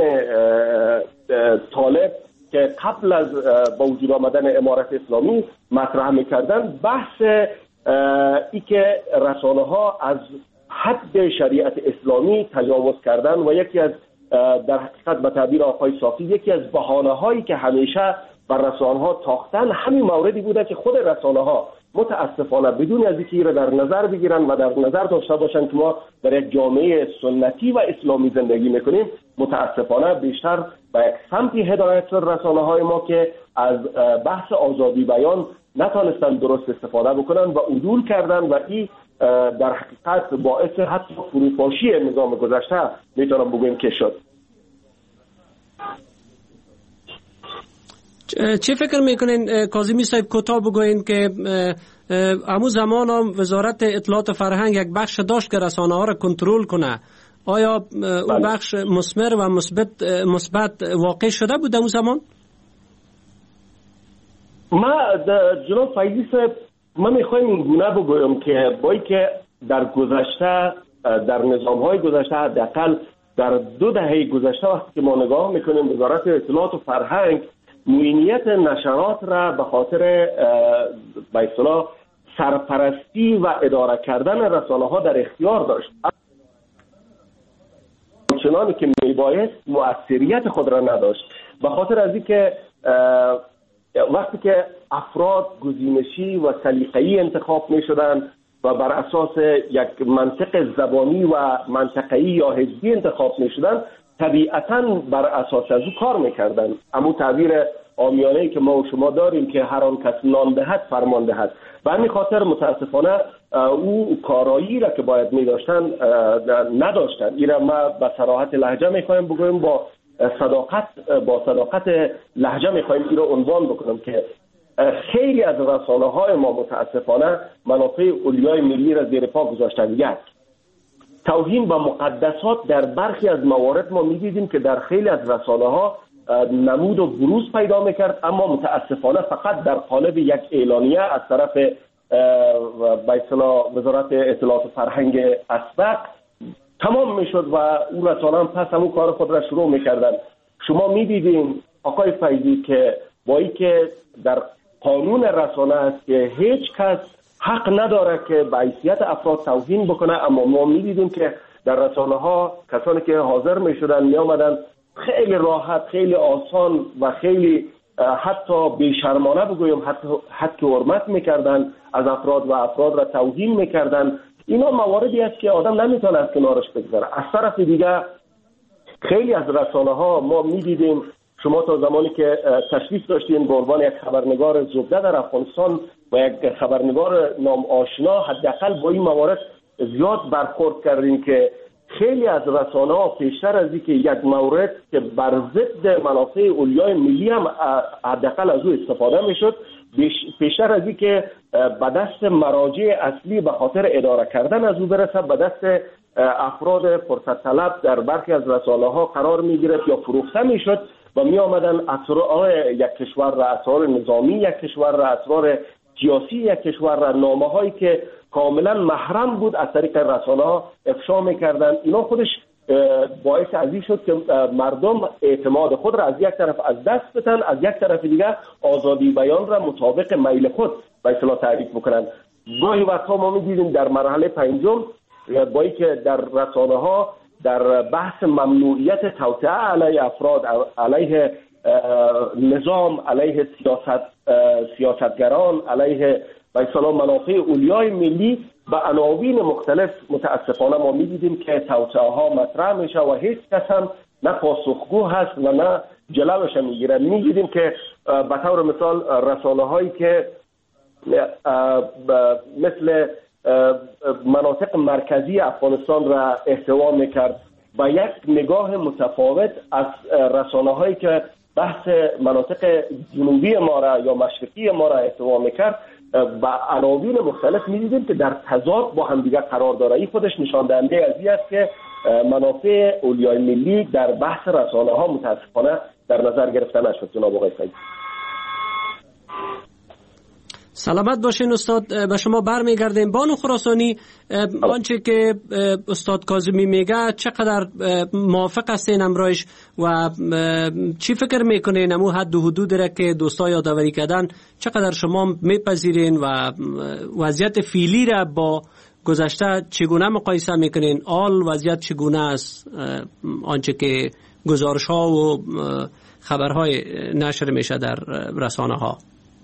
طالب که قبل از با وجود آمدن امارت اسلامی مطرح می‌کردن بحث ای که رسانه‌ها از حد شریعت اسلامی تجاوز کردن و یکی از در حقیقت به تعبیر آقای صافی یکی از بهانه‌هایی که همیشه بر رسانه‌ها تاختن همین موردی بوده که خود رسانه‌ها متاسفانه بدون از اینکه در نظر بگیرن و در نظر داشته باشن که ما در یک جامعه سنتی و اسلامی زندگی میکنیم، متاسفانه بیشتر به یک سمتی هدایت شد رسانه‌های ما که از بحث آزادی بیان نتونستن درست استفاده بکنن و عدول کردن و این در حقیقت باعث حتی فروپاشی نظام گذشته میتونم بگویم که شد. چه فکر میکنین کاظمی صاحب کوتاه بگوین که همون زمان هم وزارت اطلاعات و فرهنگ یک بخش داشت که رسانه ها را کنترل کنه، آیا اون بخش مثمر و مثبت واقع شده بود اون زمان؟ ما جناب فیضی صاحب من میخوایم این گونه بگویم که با اینکه در گذشته در نظام‌های گذشته حداقل در 2 دهه گذشته وقتی که ما نگاه میکنیم وزارت اطلاعات و فرهنگ معینیت نشرات را به خاطر به اصطلاح سرپرستی و اداره کردن رسانه‌ها در اختیار داشت، چنانی که میبایست مؤثریت خود را نداشت، به خاطر از اینکه وقتی که افراد گزینشی و سلیقه‌ای انتخاب می‌شدند و بر اساس یک منطق زبانی و منطقه‌ای یا حزبی انتخاب می‌شدند، طبیعتاً بر اساس از او کار می‌کردند. اما تعبیر عامیانه‌ای که ما و شما داریم که هر آن کس نان دهد فرمان دهد، و همین خاطر متاسفانه او کارایی را که باید می‌داشتند نداشتند. این را ما به صراحت لهجه می‌خوایم بگویم، با صداقت لهجه می‌خوایم این را عنوان بکنم که خیلی از رسانه‌های ما متاسفانه منافع علیای ملی را زیر پا گذاشتند. یک، توهین به مقدسات در برخی از موارد ما می‌دیدیم که در خیلی از رسانه‌ها نمود و بروز پیدا می‌کرد، اما متاسفانه فقط در قالب یک اعلامیه از طرف به اصطلاح وزارت اطلاعات و فرهنگ اسبق تمام میشد و اون رسانه هم پس همون کار خود را شروع می‌کردن. شما می‌دیدین آقای فیضی که با اینکه در قانون رسانه است که هیچ کس حق نداره که به حیثیت افراد توهین بکنه، اما ما می‌دیدیم که در رسانه‌ها کسانی که حاضر می‌شدن می‌آمدن خیلی راحت، خیلی آسان و خیلی حتی بی‌شرمانه بگویم حتی حرمت می‌کردن از افراد و افراد را توهین می‌کردن. اینا مواردی است که آدم نمیتونه از کنارش بگذره. از طرف دیگه خیلی از رسانه‌ها ما می‌دیدیم، شما تا زمانی که تشریف داشتین به عنوان یک خبرنگار زبده در افغانستان و یک خبرنگار نام آشنا، حداقل با این موارد زیاد برخورد کردین که خیلی از رسانه‌ها پیشتر از اینکه یک مورد که بر ضد منافع علیای ملی هم حداقل از او استفاده میشد، پیشتر از اینکه به دست مراجع اصلی به خاطر اداره کردن از او برسه به دست افراد فرصت طلب در برخی از رسانه‌ها قرار می‌گرفت یا فروخته میشد و می آمدن اسرار یک کشور را، اسرار نظامی یک کشور را، اسرار سیاسی یک کشور را، نامه‌هایی که کاملا محرم بود از طریق رسانه‌ها افشا می‌کردند. اینا خودش باعث ازی شد که مردم اعتماد خود را از یک طرف از دست بدن، از یک طرف دیگر آزادی بیان را مطابق میل خود به اصطلاح تعریف بکنند. گاهی وقتا ما می‌دیدیم در مرحله پنجم با اینکه در رسانه‌ها در بحث ممنوعیت توطئه علیه افراد، علیه نظام، علیه سیاستگران، علیه به اصطلاح منافع علیای ملی به عناوین مختلف متاسفانه ما می‌دیدیم که توطئه ها مطرح میشه و هیچ کس هم نه پاسخگو هست و نه جلوش میگیره. می‌دیدیم که به طور مثال رسانه‌هایی که مثل مناطق مرکزی افغانستان را احتوا میکرد با یک نگاه متفاوت از رسانه‌هایی که بحث مناطق جنوبی ما را یا مشرقی ما را احتوا میکرد با عناوین مختلف می‌دیدیم که در تضاد با هم دیگر قرار داره. این خودش نشان دهنده از این است که منافع علیای ملی در بحث رسانه‌ها متاسفانه در نظر گرفته نشد. جناب آقای سید سلامت باشین استاد. به شما برمیگردیم. بانو خراسانی، آنچه که استاد کاظمی میگه چقدر موافق هستین امرایش و چی فکر میکنین امو حد و حدود را که دوستا یادآوری کردن چقدر شما میپذیرین و وضعیت فعلی را با گذشته چگونه مقایسه میکنین؟ آل وضعیت چگونه است آنچه که گزارش ها و خبرهای نشر میشه در رسانه ها؟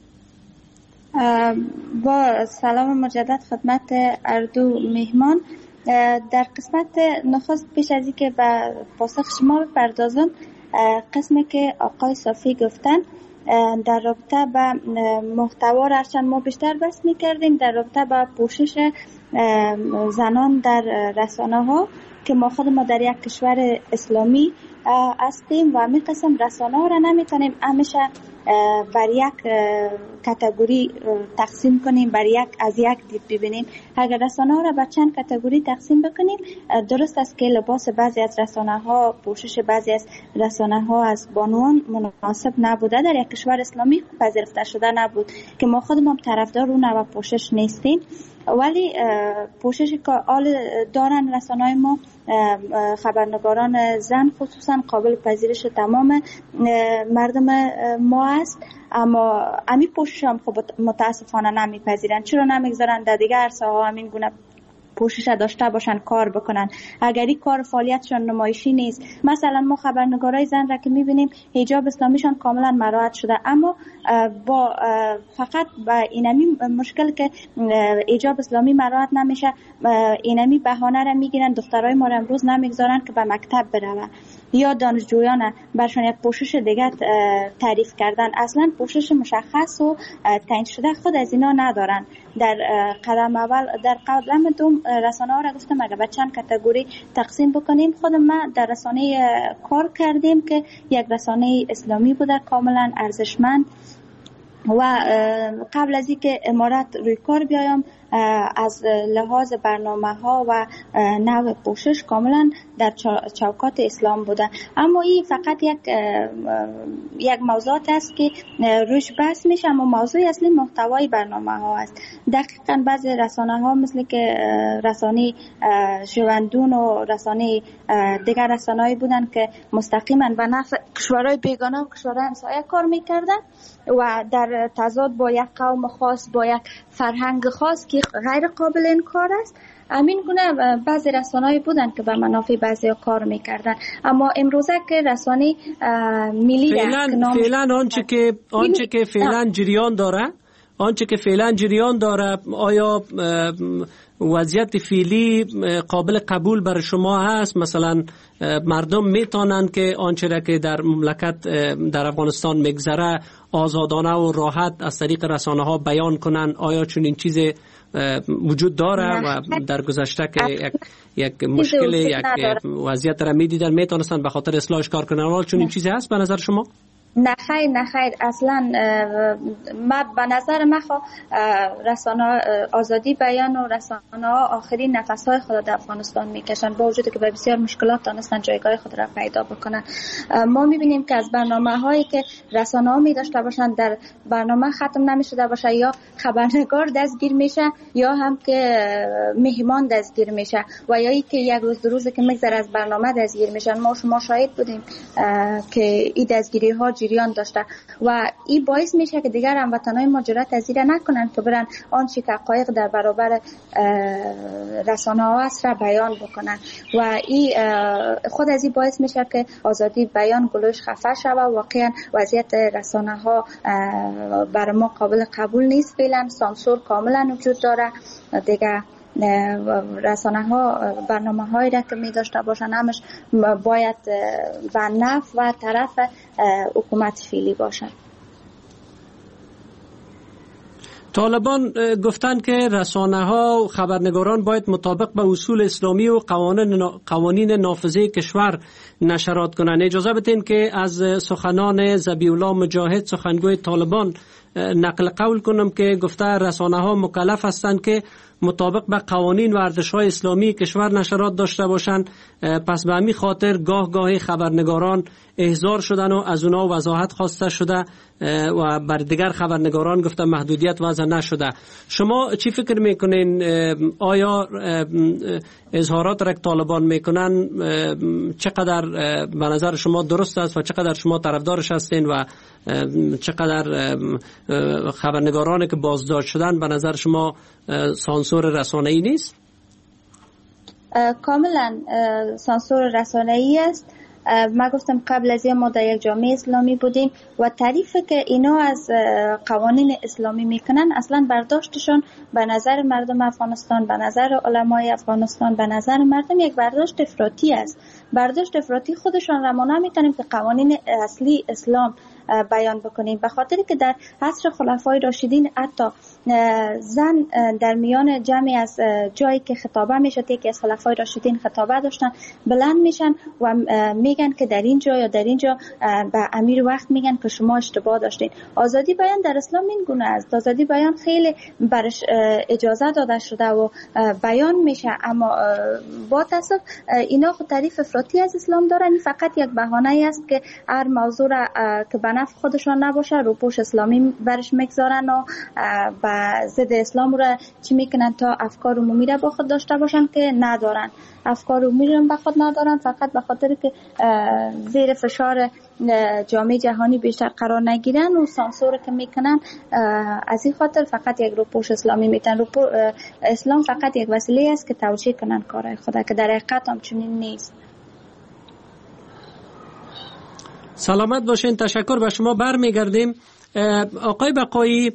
با سلام مجدد خدمت اردو مهمان. در قسمت نخست پیش از اینکه به پاسخ شما بپردازم، قسمی که آقای صافی گفتن در رابطه با محتوا را ما بیشتر بحث می‌کردیم در رابطه با پوشش زنان در رسانه ها که ما خود ما در یک کشور اسلامی هستیم و می قسم رسانه ها را نمیتونیم همیشه بر یک کاتگوری تقسیم کنیم، بر یک از یک دید ببینیم. اگر رسانه ها را به چند کاتگوری تقسیم بکنیم، درست است که لباس بعضی از رسانه ها، پوشش بعضی از رسانه ها از بانوان مناسب نبوده، در یک کشور اسلامی پذیرفته شده نبود که ما خودمون طرفدار اون نوع پوشش نیستیم. ولی پوششی که آل دارن رسانه‌های ما، خبرنگاران زن خصوصا، قابل پذیرش تمام مردم ما است. اما امی پوشش هم خب متاسفانه نمیپذیرن. چرا نمیگذارن در دیگر عرصه ها همین گونه پوشش داشته باشن، کار بکنن؟ اگر این کار فعالیتشان نمایشی نیست، مثلا ما خبرنگارای زن را که میبینیم حجاب اسلامیشان کاملا مراعات شده، اما با فقط با اینمی مشکل که حجاب اسلامی مراعات نمیشه، اینمی بهانه را میگیرن دخترای ما را امروز نمیگذارن که به مکتب برون یا دانشجویان برشان یک پوشش دیگه تعریف کردن. اصلا پوشش مشخص و تعیین شده خود از اینا ندارن. در قدم اول، در قدم دوم رسانه ها را گفتم اگر به چند کاتگوری تقسیم بکنیم، خود ما در رسانه کار کردیم که یک رسانه اسلامی بوده کاملا ارزشمند و قبل از اینکه امارت روی کار بیایم از لحاظ برنامه ها و نوع پوشش کاملا در چوکات اسلام بوده. اما این فقط یک موضوعات است که روش بحث میشه، اما موضوع اصلی محتوای برنامه ها است. دقیقاً بعضی رسانه ها مثل که رسانه ژوندون و رسانه دیگر رسانه‌ای بودن که مستقیما به نفع کشورهای بیگانه و کشورهای همسایه کار میکردن و در تضاد با یک قوم خاص، با یک فرهنگ خاص که غیر قابل انکار است. همین گونه بعضی رسانه‌ای بودن که به منافع بعضی کار میکردن. اما امروزه که رسانه ملی فعلا آنچه که فعلا جریان داره، آیا وضعیت فعلی قابل قبول بر شما هست؟ مثلا مردم میتونن که آنچه را که در مملکت در افغانستان میگذره آزادانه و راحت از طریق رسانه ها بیان کنن؟ آیا چون این چیز وجود داره و در گذشته که یک مشکل، یک وضعیت را میدیدن میتونستن به خاطر اصلاحش کار کنن؟ حال چون این چیزی هست به نظر شما؟ نه خیر اصلا. به نظر من رسانه آزادی بیان و رسانه ها آخرین نفس های خود در افغانستان میکشن، با وجود که به بسیار مشکلات تانستن جایگاه خود را پیدا بکنن. ما میبینیم که از برنامه هایی که رسانه ها می داشته باشن در برنامه ختم نمیشده باشه، یا خبرنگار دستگیر میشه یا هم که مهمان دستگیر میشه و یا ای که یک روز دو روزه که میگذره از برنامه دستگیر میشن. ما شما شاهد بودیم که این دستگیری ها جریان داشته و این باعث میشه که دیگر هموطنای ما جرأت از این نکنن که برن آنچه که حقایق در برابر رسانه ها است را بیان بکنن و این خود از این باعث میشه که آزادی بیان گلوش خفه شود. واقعا وضعیت رسانه ها برای ما قابل قبول نیست. فعلا سانسور کاملا وجود داره. دیگه رسانه ها برنامه هایی را که می داشته باشن همش باید و نفع و طرف حکومت فعلی باشن. طالبان گفتن که رسانه ها و خبرنگاران باید مطابق به اصول اسلامی و قوانین نافذه کشور نشرات کنند. اجازه بدین که از سخنان ذبیح الله مجاهد سخنگوی طالبان نقل قول کنم که گفته رسانه ها مکلف هستند که مطابق به قوانین و ارزش‌های اسلامی کشور نشرات داشته باشند. پس به همین خاطر گاهی خبرنگاران احضار شدن و از اونا وضاحت خواسته شده و بر دیگر خبرنگاران گفته محدودیت وضع نشده. شما چی فکر میکنین؟ آیا اظهارات را که طالبان میکنن چقدر به نظر شما درست است و چقدر شما طرفدارش هستین و چقدر خبرنگارانی که بازداشت شدن به نظر شما سانسور رسانه‌ای نیست؟ کاملا سانسور رسانه‌ای است. ما گفتم قبل از این ما در یک جامعه اسلامی بودیم و تعریفی که اینا از قوانین اسلامی میکنن اصلا برداشتشون به نظر مردم افغانستان، به نظر علمای افغانستان، به نظر مردم یک برداشت افراطی است. برداشت افراطی خودشون را ما نمیتونیم که قوانین اصلی اسلام بیان بکنیم، به خاطر که در عصر خلفای راشدین حتی زن در میان جمعی از جایی که خطابه میشد که از خلفای راشدین خطابه داشتن بلند میشن و میگن که در اینجا یا در اینجا به امیر وقت میگن که شما اشتباه داشتین. آزادی بیان در اسلام این گونه است. آزادی بیان خیلی برش اجازه داده شده و بیان میشه، اما با تاسف اینا خود تعریف افراطی از اسلام دارن. فقط یک بهانه است که هر موضوع را که به نفع خودشان نباشه رو پوش اسلامی برش میگذارن و با ضد اسلام را چی میکنن تا افکار عمومی را با خود داشته باشن که ندارن. افکار عمومی را با خود ندارن فقط به خاطر که زیر فشار جامعه جهانی بیشتر قرار نگیرن و سانسور که میکنن از این خاطر فقط یک روپوش اسلامی میتن. اسلام فقط یک وسیله است که توجیه کنن کارهای خدا که در حقیقت هم چنین نیست. سلامت باشین. تشکر. به شما برمیگردیم. آقای بقایی،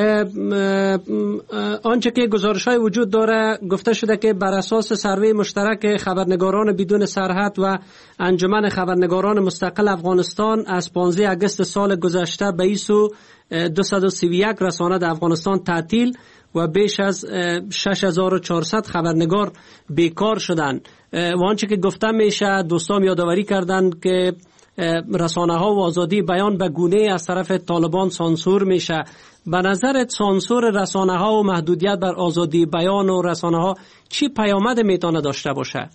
آنچه که گزارش‌های وجود داره گفته شده که بر اساس سروی مشترک خبرنگاران بدون سرحد و انجمن خبرنگاران مستقل افغانستان از 15 اگست سال گذشته به ایسو 231 رسانه در افغانستان تعطیل و بیش از 6400 خبرنگار بیکار شدند. و آنچه که گفته میشه دوستان یادآوری کردند که رسانه ها و آزادی بیان به گونه از طرف طالبان سانسور میشه. به نظرت سانسور رسانه ها و محدودیت بر آزادی بیان و رسانه ها چی پیامد میتونه داشته باشه؟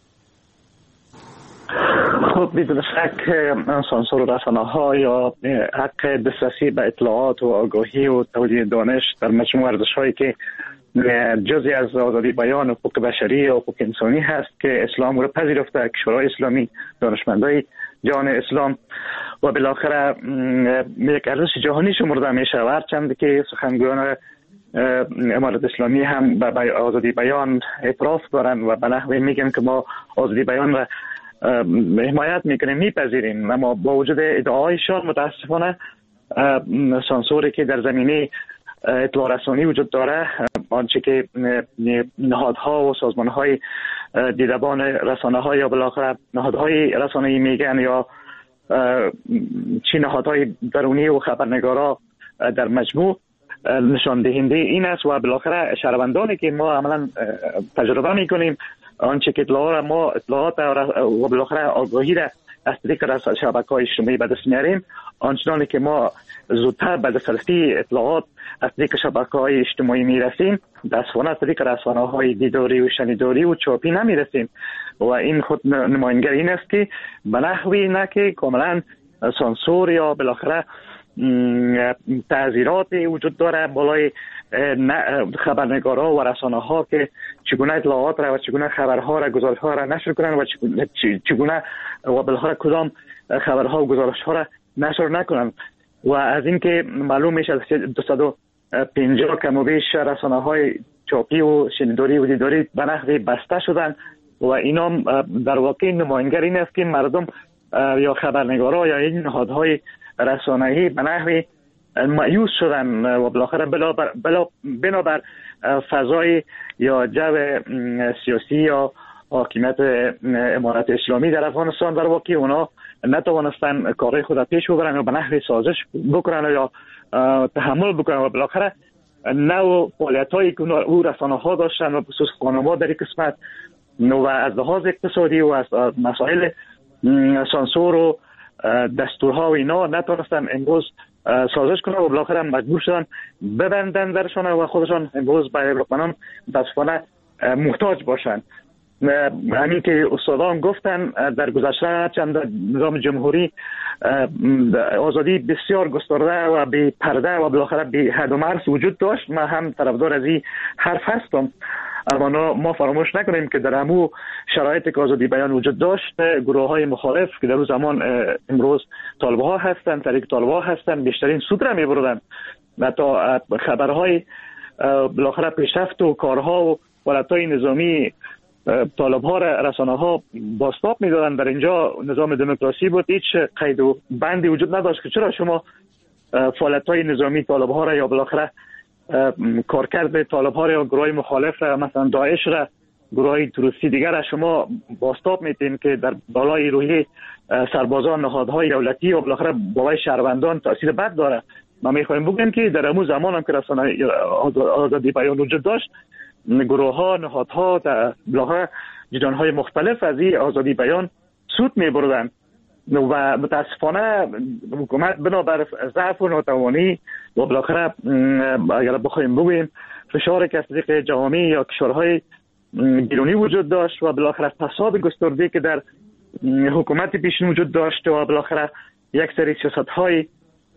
خب بدون شک سانسور رسانه ها یا حق دسترسی به اطلاعات و آگاهی و تولید دانش در مجموع ارزش هایی که جزئی از آزادی بیان و حقوق بشری و حقوق انسانی هست که اسلام رو پذیرفته، کشورهای اسلامی، دانشمندای جهان اسلام و بالاخره یک ارزش جهانی شمرده میشه. و هرچند که سخنگویان امارت اسلامی هم به آزادی بیان اعتراف دارن و به نحوی میگن که ما آزادی بیان را حمایت میکنیم، میپذیریم، اما با وجود ادعایشان متاسفانه سانسوری که در زمینه اطلاع رسانی وجود داره، آنچه که نهادها و سازمانهای دیدبان رسانه ها یا بالاخره نهادهای رسانه‌ای میگن یا چی نهادهای درونی و خبرنگارا در مجموع نشان دهنده این است و بالاخره شهروندانی که ما عملا تجربه میکنیم آنچه که اطلاعات و بالاخره آگاهی را از طریق شبکه‌های اجتماعی به دست میاریم، آنچنانی که ما زودتر به دسترسی اطلاعات از طریق شبکه‌های اجتماعی میرسیم، دستوانه از طریق رسانه‌های دیداری و شنیداری و چاپی نمیرسیم. و این خود نمایانگر این است که به نحوی نه که کاملا سانسور یا بالاخره تعزیرات وجود داره بالای خبرنگارها و رسانه ها که چگونه اطلاعات را و چگونه خبرها را گزارش ها را نشر کنند و چگونه و بالاخره کدام خبرها و گزارش ها را نشر نکنند. و از اینکه معلوم میشه 250 کم و بیش رسانه های چاپی و شنیداری و دیداری به نحوی بسته شدن و اینا در واقع نمایانگر این است که مردم یا خبرنگارا یا این نهادهای رسانه‌ای به نحوی مایوس شدن و بالاخره بنابر فضای یا جو سیاسی یا حاکمیت امارت اسلامی در افغانستان در واقع اونا نتوانستن کارهای خود پیش ببرن و به نحوی سازش بکنن یا تحمل بکنن و بالاخره نوع فعالیت‌هایی که او رسانه‌ها داشتن و خصوص خانم‌ها در این قسمت و از لحاظ اقتصادی و از مسائل سانسور و دستورها و اینا نتونستن امروز سازش کنند و بالاخره مجبور شدن ببندن درشان و خودشان امروز برای رقمنان متاسفانه محتاج باشند. همین که استادان گفتن در گذشته چند نظام جمهوری آزادی بسیار گسترده و بی پرده و بالاخره بی حد و مرز وجود داشت. من هم طرفدار از این حرف هستم، اما ما فراموش نکنیم که در همو شرایط که آزادی بیان وجود داشت گروه های مخالف که در اون زمان امروز طالب ها هستند، طریق طالب ها هستند، بیشترین سود را می بردند و تا خبرهای بالاخره پیشرفت و کارها و حالتهای نظامی طالب ها را رسانه ها بازتاب می دادن. در اینجا نظام دموکراسی بود، هیچ قید و بندی وجود نداشت که چرا شما فعالیت های نظامی طالب ها را یا بالاخره کارکرد طالب ها را یا گروه مخالف را مثلا داعش را، گروه تروریستی دیگر را شما بازتاب میتین که در بالای روحی سربازان نهادهای دولتی و بالاخره بالای شهروندان تاثیر بد داره. ما میخوایم بگیم که در همون زمان هم که رسانه آزادی بیان وجود داشت گروه ها، نهادها بالاخره جریان‌های مختلف از این آزادی بیان سود می‌بردند و متاسفانه حکومت بنابر ضعف و ناتوانی و بالاخره اگر بخوایم بگوییم فشار که از طریق جوامع یا کشورهای بیرونی وجود داشت و بالاخره فساد گسترده که در حکومت پیشین وجود داشت و بالاخره یک سری سیاست‌های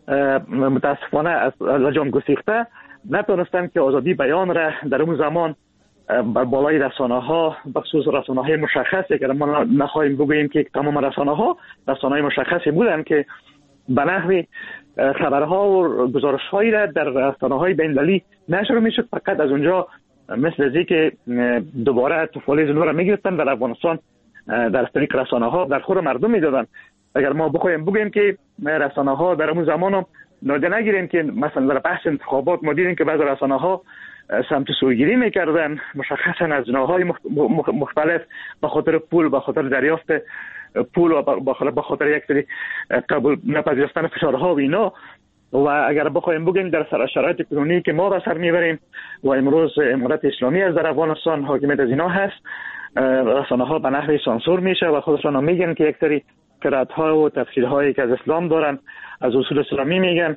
متاسفانه از لجام گسیخته نتونستند که آزادی بیان را در اون زمان بر بالای رسانه ها، بخصوص رسانه های مشخصی که ما نخواهیم بگوییم که تمام رسانه های مشخصی بودن که به نحوی خبرها و گزارش هایی را در رسانه های بین‌المللی نشر میشد، فقط از اونجا مثل ازی که دوباره توفالیز نور را میگرفتن در افغانستان در طریق رسانه ها در خور مردم میدادن. اگر ما بخوایم بگوییم که رسانه ها در اون زمان هم نادیده نگیریم که مثلا در بحث انتخابات ما دیدیم که بعضی رسانه ها سمت سوگیری میکردن مشخصا از جناهای مختلف به خاطر پول، به خاطر دریافت پول و به خاطر یک سری قبول نپذیرفتن فشارها و اینا. و اگر بخوایم بگیم در شرایط کنونی که ما به سر میبریم و امروز امارت اسلامی از در افغانستان حاکمیت از اینا هست، رسانه ها به نحوی سانسور میشه و خودشان میگن که یک سری قرائت ها و تفسیرهایی که از اسلام دارن از اصول اسلامی میگن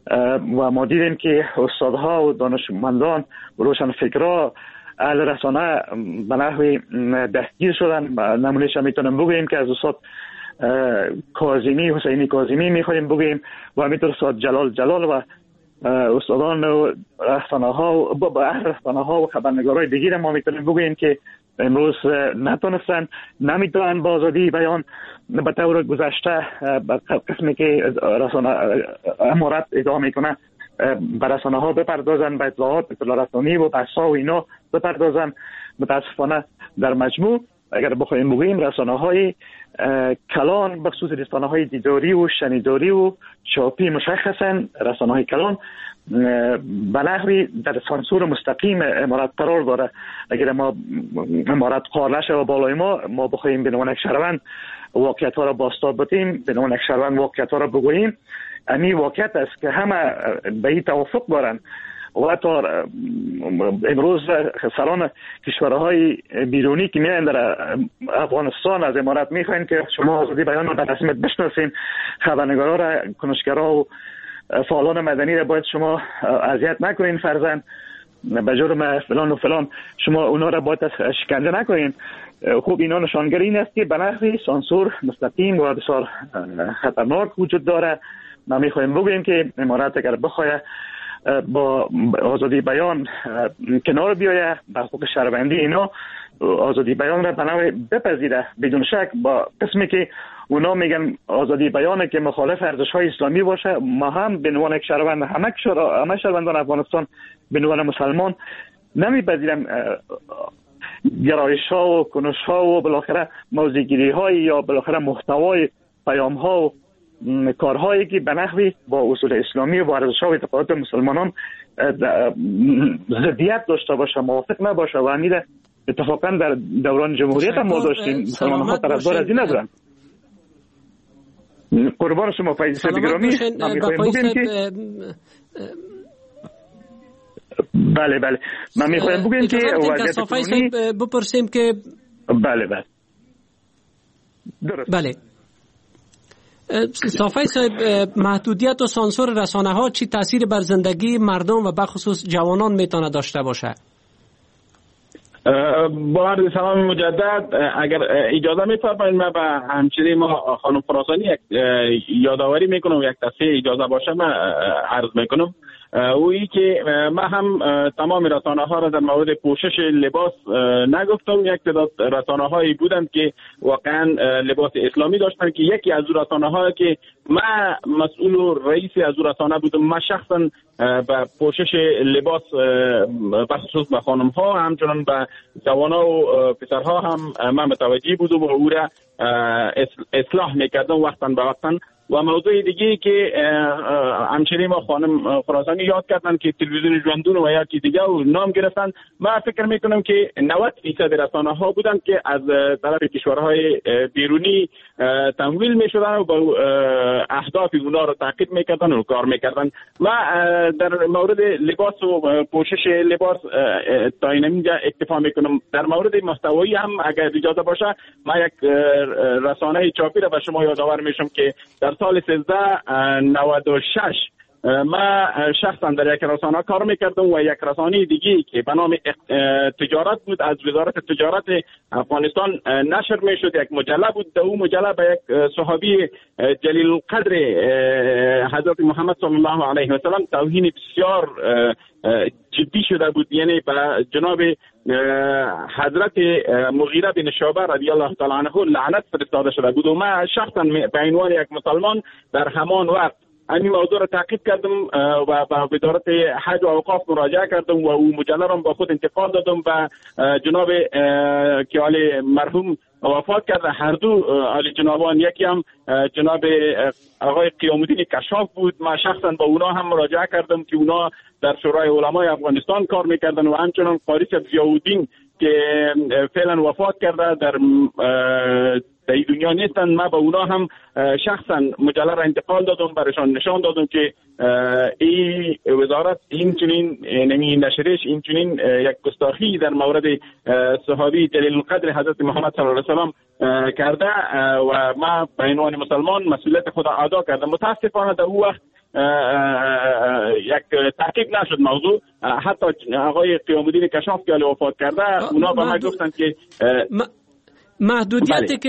و ما دیدیم که استادها و دانشمندان و روشنفکرها اهل رسانه به نحوی دستگیر شدن. نمونهش میتونم بگوییم که از استاد کاظمی، حسینی کاظمی میخوایم بگوییم و همینطور استاد جلال و استادان و رسانه ها و اهل رسانه ها و خبرنگارای دیگر ما میتونیم بگوییم که امروز نمیتونن با آزادی بیان به طور گذشته قسمی که رسانه امارت ادعا میکنه به رسانه ها بپردازن، به اطلاعات رسانی و بحث‌ها و اینا بپردازن. متاسفانه در مجموع اگر بخوایم بگوییم رسانه های کلان بخصوص رسانه های دیداری و شنیداری و چاپی مشخصا رسانه های کلان به نحوی در سانسور مستقیم امارت قرار داره. اگر ما امارت قار نشه و بالای ما بخوایم به عنوان یک شهروند واقعیت ها را بازتاب بدیم، به عنوان یک شهروند واقعیت ها را بگوییم، این واقعیت است که همه به این توافق دارن و تا امروز سران کشورهای بیرونی که میان در افغانستان از امارت میخواین که شما آزادی بیان را در رسمیت بشناسین، خبرنگارا را، کنشگرا و فعالان مدنی را باید شما اذیت نکنین، فرضاً به جرم فلان و فلان شما اونا را باید شکنجه نکنین. خوب اینا نشانگر این است که به نحوی سانسور مستقیم و بسیار خطرناک وجود داره. ما میخوایم بگوییم که امارت اگر بخواه با آزادی بیان کنار بیایه، به حقوق شهروندی اینا آزادی بیان را به نوع بپذیره بدون شک، با قسمی که اونا میگن آزادی بیانه که مخالف ارزش‌های اسلامی باشه، ما هم به عنوان یک شهروند همه شهروندان افغانستان به عنوان مسلمان نمیپذیرم گرایش‌ها و کنش‌ها و بالاخره موضع‌گیری‌های یا بالاخره محتوای پیام‌ها و کارهایی که به نحوی با اصول اسلامی و با ارزش‌ها و اعتقادات مسلمانان ضدیت داشته باشه، موافق نباشه. و همین اتفاقا در دوران جمهوریت هم ما داشتیم مسلمان‌ها طرفدار از این نبودن. قربان شما فیض صاحب گرامی، ما می‌خوایم بگیم که بله ما می‌خوایم بگیم که وضعیت قانونی بپرسیم که بله درست. بله صافی صاحب، محدودیت و سانسور رسانه ها چی تاثیر بر زندگی مردم و بخصوص جوانان میتونه داشته باشه؟ با عرض سلام مجدد، اگر اجازه میفرمایید من به همچنین ما خانم فراسانی یک یادآوری میکنم، یک تصحیح اجازه باشه من عرض میکنم. اویی که من هم تمام رسانه ها را در مورد پوشش لباس نگفتم. یک تعداد رسانه هایی بودند که واقعا لباس اسلامی داشتند که یکی از رسانه ها که من مسئول و رئیس از رسانه بودم، من شخصا به پوشش لباس بخصوص به خانم ها همچنان به جوانا و پسرها هم من متوجه بودم و او را اصلاح میکردم وقتا به وقتا. و موضوع دیگه که همچنین ما خانم خراسانی یاد کردن که تلویزیون ژوندون و یا کی دیگه و نام گرفتن، من فکر میکنم که 90% رسانه ها بودن که از طرف کشورهای بیرونی تمویل میشدن و با اهداف اونا رو تعقیب میکردن و کار میکردن. ما در مورد لباس و پوشش لباس تا اینجا اکتفا میکنم. در مورد محتوایی هم اگر اجازه باشه ما یک رسانه چاپی را به شما یادآور میشم که در سال 1396 ما شخصا در یک رسانه کار میکردم و یک رسانه دیگه که به نام تجارت بود از وزارت تجارت افغانستان نشر میشد. یک مجله بود، در اون مجله به یک صحابی جلیل القدر حضرت محمد صلی الله علیه و سلم توهین بسیار جدی شده بود، یعنی به جناب حضرت مغیره بن شعبه رضی الله تعالی عنه لعنت فرستاده شده بود و من شخصا به عنوان یک مسلمان در همان وقت این موضوع را تعقیب کردم و به وزارت حج و اوقاف مراجعه کردم و او مجله را با خود انتقال دادم و جناب که آل مرحوم وفات کرده، هر دو عالی جنابان، یکی هم جناب آقای قیام الدین کشاف بود، من شخصا با اونا هم مراجعه کردم که اونا در شورای علمای افغانستان کار میکردن و همچنان قاری ضیاءالدین که فعلا وفات کرده در دنیا نیستن. من با اونا هم شخصا مجله را انتقال دادم، برایشان نشان دادم که این وزارت این چنین نشریش این چنین یک گستاخی در مورد صحابی جلیل القدر حضرت محمد صلی الله علیه و سلم کرده و ما به عنوان مسلمان مسئولیت خود ادا کردم. متاسفانه در اون وقت یک تعقیب نشد موضوع. حتی آقای قیام الدین کشاف که وفات کرده اونا به ما گفتن که محدودیتی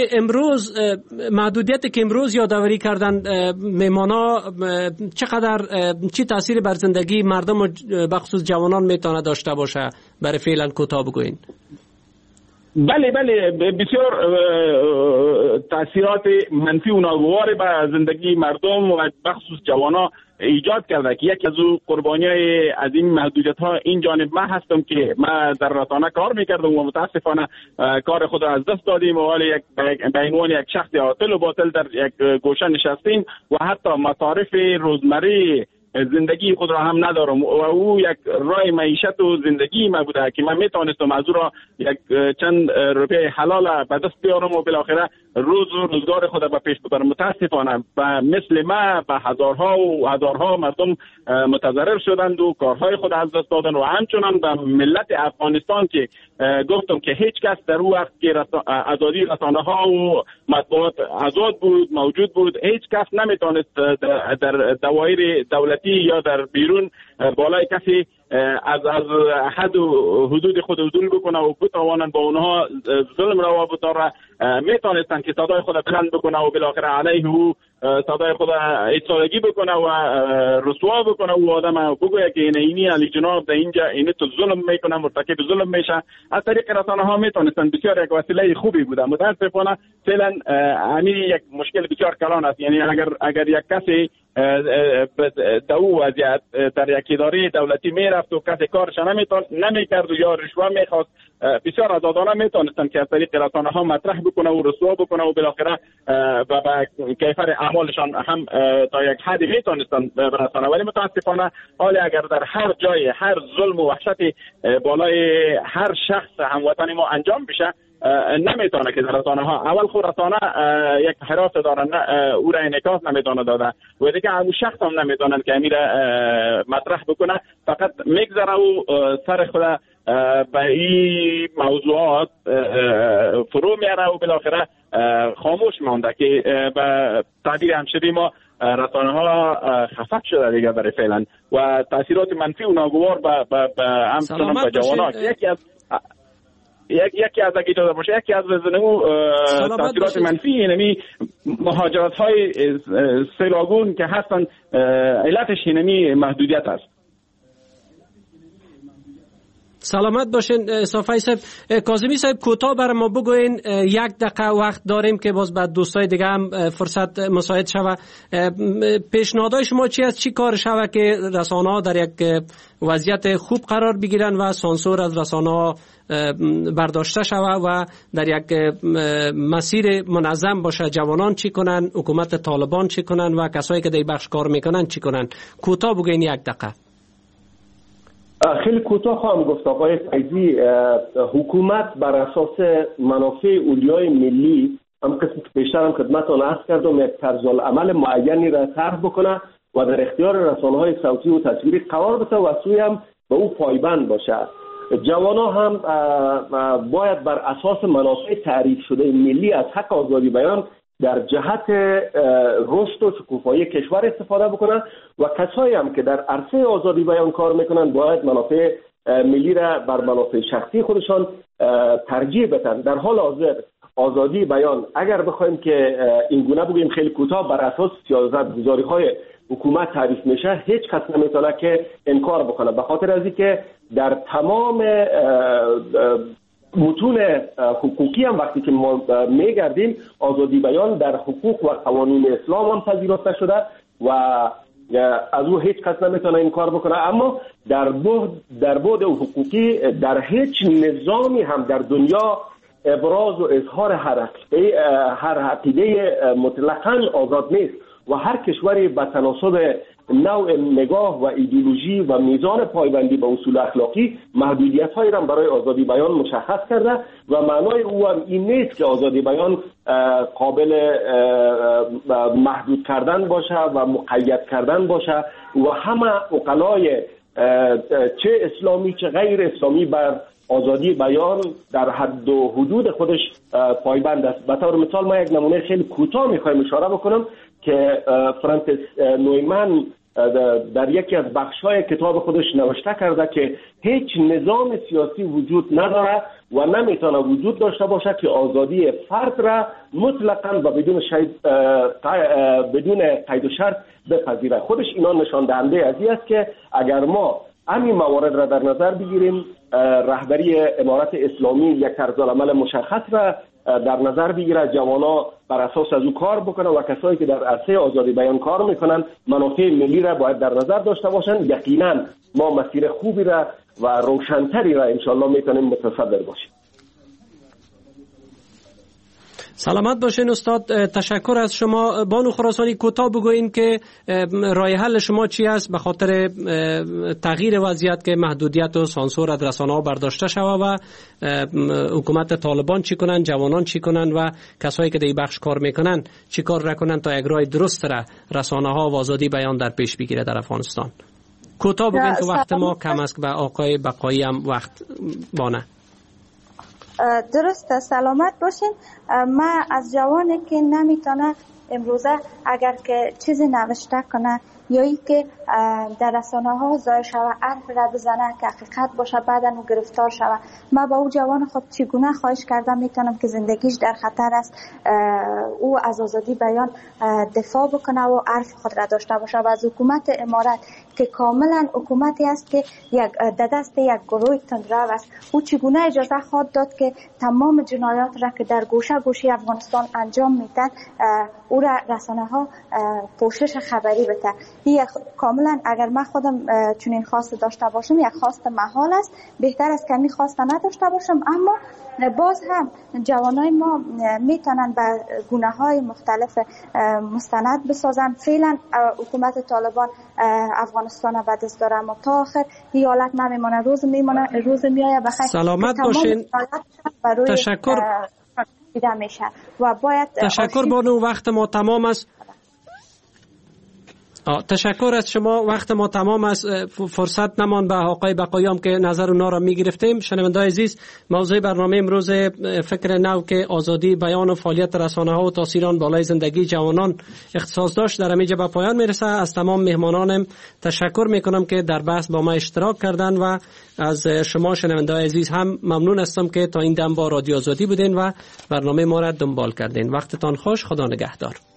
که امروز یادآوری کردن میمانا چقدر چی تاثیر بر زندگی مردم و بخصوص جوانان میتونه داشته باشه؟ برای فعلا کوتاه بگوین. بله بسیار تاثیرات منفی و ناگوار به زندگی مردم و بخصوص جوانان ایجاد کرده که یکی از قربانیای از این محدودیت ها این جانب من هستم که من در رسانه کار میکردم و متاسفانه کار خود را از دست دادیم و حالا به عنوان یک شخص عاطل و باطل در یک گوشه نشستیم و حتی مصارف روزمره زندگی خود را هم ندارم و او یک راه معیشت و زندگی ما بوده که من میتونستم از او را یک چند روپیه حلال به دست بیارم و بالاخره روزگار خود به پیش ببرم. متاسفانه مثل ما به هزارها مردم متضرر شدند و کارهای خود از دست دادن و همچنان به ملت افغانستان که گفتم که هیچ کس در اون وقت که آزادی رسانه ها و مطبوعات آزاد بود موجود بود، هیچ کس نمیتونست در دوایر دولتی یا در بیرون بالای کسی از حد و حدود خود عدول بکنه و بتوانند با اونها ظلم را و بطاره میتونستند که صدای خود بلند بکنه و بالاخره علیه او صدای خود ایستادگی بکنه و رسوا بکنه و آدم بگویه که اینی علی جناب در اینجا اینه تو ظلم میکنه، مرتکب ظلم میشه. از طریق رسانه ها میتونستند بسیار یک وسیله خوبی بوده. متاسفانه فعلا همین یک مشکل بسیار کلان است. یعنی اگر یک کسی در او وضعیت در یک اداره دولتی میرفت و کسی کارش نمیکرد و یا رشوه میخواست، بسیار آزادانه میتونستن که از طریق رسانه ها مطرح بکنه و رسوا بکنه و بالاخره با کیفر اعمالشان هم تا یک حدی میتونستن برسانه. ولی متاسفانه حالی اگر در هر جای هر ظلم و وحشت بالای هر شخص هموطن ما انجام بشه نمیتونه که در رسانه ها اول خود رسانه یک حراس دارن او را انعکاس نمیتونه داده و دیگه همون شخص هم نمیتونن که امیر مطرح بکنه، فقط میگذره و سر خود به این موضوعات فرو میاره و بالاخره خاموش مانده که به تعبیر همشبی ما رسانه ها خفت شده دیگه برای فعلا و تاثیرات منفی و ناگوار به همچنان به جوانان یکی از اگه اجازه باشه یکی از تاثیرات منفی اینمی مهاجرت های سیلاگون که هستن علتش اینمی محدودیت است. سلامت باشین صافی صاحب. کاظمی صاحب کوتاه برای ما بگوین، 1 دقیقه وقت داریم که باز بعد دوستای دیگه هم فرصت مساعد شوه. پیشنهادهای شما چی است؟ چی کار شوه که رسانه ها در یک وضعیت خوب قرار بگیرن و سانسور از رسانه ها برداشته شوه و در یک مسیر منظم باشه؟ جوانان چی کنن، حکومت طالبان چی کنن و کسایی که در بخش کار میکنن چی کنن؟ کوتاه بگوین 1 دقیقه. خیلی کوتاه خواهم گفت آقای فیضی. حکومت بر اساس منافع اولیای ملی، هم قسم که پیشتر هم خدمتتان عرض کردم، یک طرزالعمل معینی را طرح بکنه و در اختیار رسانه‌های صوتی و تصویری قرار بده و سوی هم به او پایبند باشه. جوانان هم باید بر اساس منافع تعریف شده ملی از حق آزادی بیان در جهت رشد و شکوفایی کشور استفاده بکنن و کسایی هم که در عرصه آزادی بیان کار میکنن باید منافع ملی را بر منافع شخصی خودشان ترجیح بدن. در حال حاضر آزادی بیان اگر بخوایم که این گونه بگیم خیلی کوتاه بر اساس سیاست‌گذاری‌های حکومت تعریف میشه، هیچ کس نمیتونه که انکار بکنه، به خاطر از اینکه در تمام متون حقوقی هم وقتی که ما میگردیم آزادی بیان در حقوق و قوانین اسلام هم پذیرفته شده و از او هیچ کس نمیتونه این کار بکنه. اما در بعد حقوقی در هیچ نظامی هم در دنیا ابراز و اظهار هر عقیده مطلقاً آزاد نیست و هر کشوری به تناسب نوع نگاه و ایدئولوژی و میزان پایبندی به اصول اخلاقی محدودیت‌هایی را برای آزادی بیان مشخص کرده و معنای او هم این نیست که آزادی بیان قابل محدود کردن باشه و مقید کردن باشه و همه عقلای چه اسلامی چه غیر اسلامی بر آزادی بیان در حد و حدود خودش پایبند است. به طور مثال ما یک نمونه خیلی کوتاه میخوایم اشاره بکنم که فرانسیس نویمن در یکی از بخش‌های کتاب خودش نوشته کرده که هیچ نظام سیاسی وجود نداره و نمیتونه وجود داشته باشه که آزادی فرد را مطلقاً و بدون قید و شرط بپذیره. خودش اینا نشان دهنده از این است که اگر ما همین موارد را در نظر بگیریم، رهبری امارت اسلامی یک طرزالعمل مشخص را در نظر بگیره، جوانا بر اساس از او کار بکنن و کسایی که در عرصه آزادی بیان کار میکنن منافع ملی را باید در نظر داشته باشن، یقینا ما مسیر خوبی را و روشنتری را انشالله میتونیم متصدر باشیم. سلامت باشین استاد. تشکر از شما. بانو خراسانی کوتاه بگوین که راه حل شما چی است به خاطر تغییر وضعیت که محدودیت و سانسور از رسانه‌ها برداشته شود و حکومت طالبان چی کنن، جوانان چی کنن و کسایی که در این بخش کار میکنن چی کار نکنن تا یک راه درست را رسانه‌ها و آزادی بیان در پیش بگیره در افغانستان. کوتاه بگوین که وقت ما کم است، به آقای بقایی هم وقت بانه. درسته. سلامت باشین. من از جوانی که نمیتونه امروزه اگر که چیزی نوشته کنه یا ای که در رسانه ها ظاهر شوه حرف را بزنه که حقیقت باشه بعدا او گرفتار شوه، من با او جوان خود چگونه خواهش کردم میتونم که زندگیش در خطر است او از آزادی بیان دفاع بکنه و حرف خود را داشته باشه و از حکومت امارت که کاملا حکومتی است که در دست یک گروه تندرو است، او چگونه اجازه خواهد داد که تمام جنایات را که در گوشه گوشه افغانستان انجام میدن او را رسانه ها پوشش خبری بده. این کاملا اگر من خودم چنین خواست داشته باشم یک خواست محال است، بهتر است که می خواست نداشته باشم. اما باز هم جوانای ما میتونن به گونه های مختلف مستند بسازن. فعلا حکومت طالبان افغانستان به دست داره اما تا آخر این حالت نمیمونه، روز میایه بخیر. سلامت باشین. تشکر. میشه و باید تشکر بانو. وقت ما تمام است. تشکر از شما. وقت ما تمام است، فرصت نمان به آقای بقایام که نظر اونا را میگرفتیم. شنوندگان عزیز، موضوع برنامه امروز فکر نو که آزادی بیان و فعالیت رسانه ها و تاثیر آن بالای زندگی جوانان اختصاص داشت در اینجا به پایان میرسه. از تمام مهمانانم تشکر میکنم که در بحث با ما اشتراک کردن و از شما شنوندگان عزیز هم ممنون هستم که تا این دم با رادیو آزادی بودین و برنامه ما را دنبال کردین. وقتتان خوش، خدا نگهدار.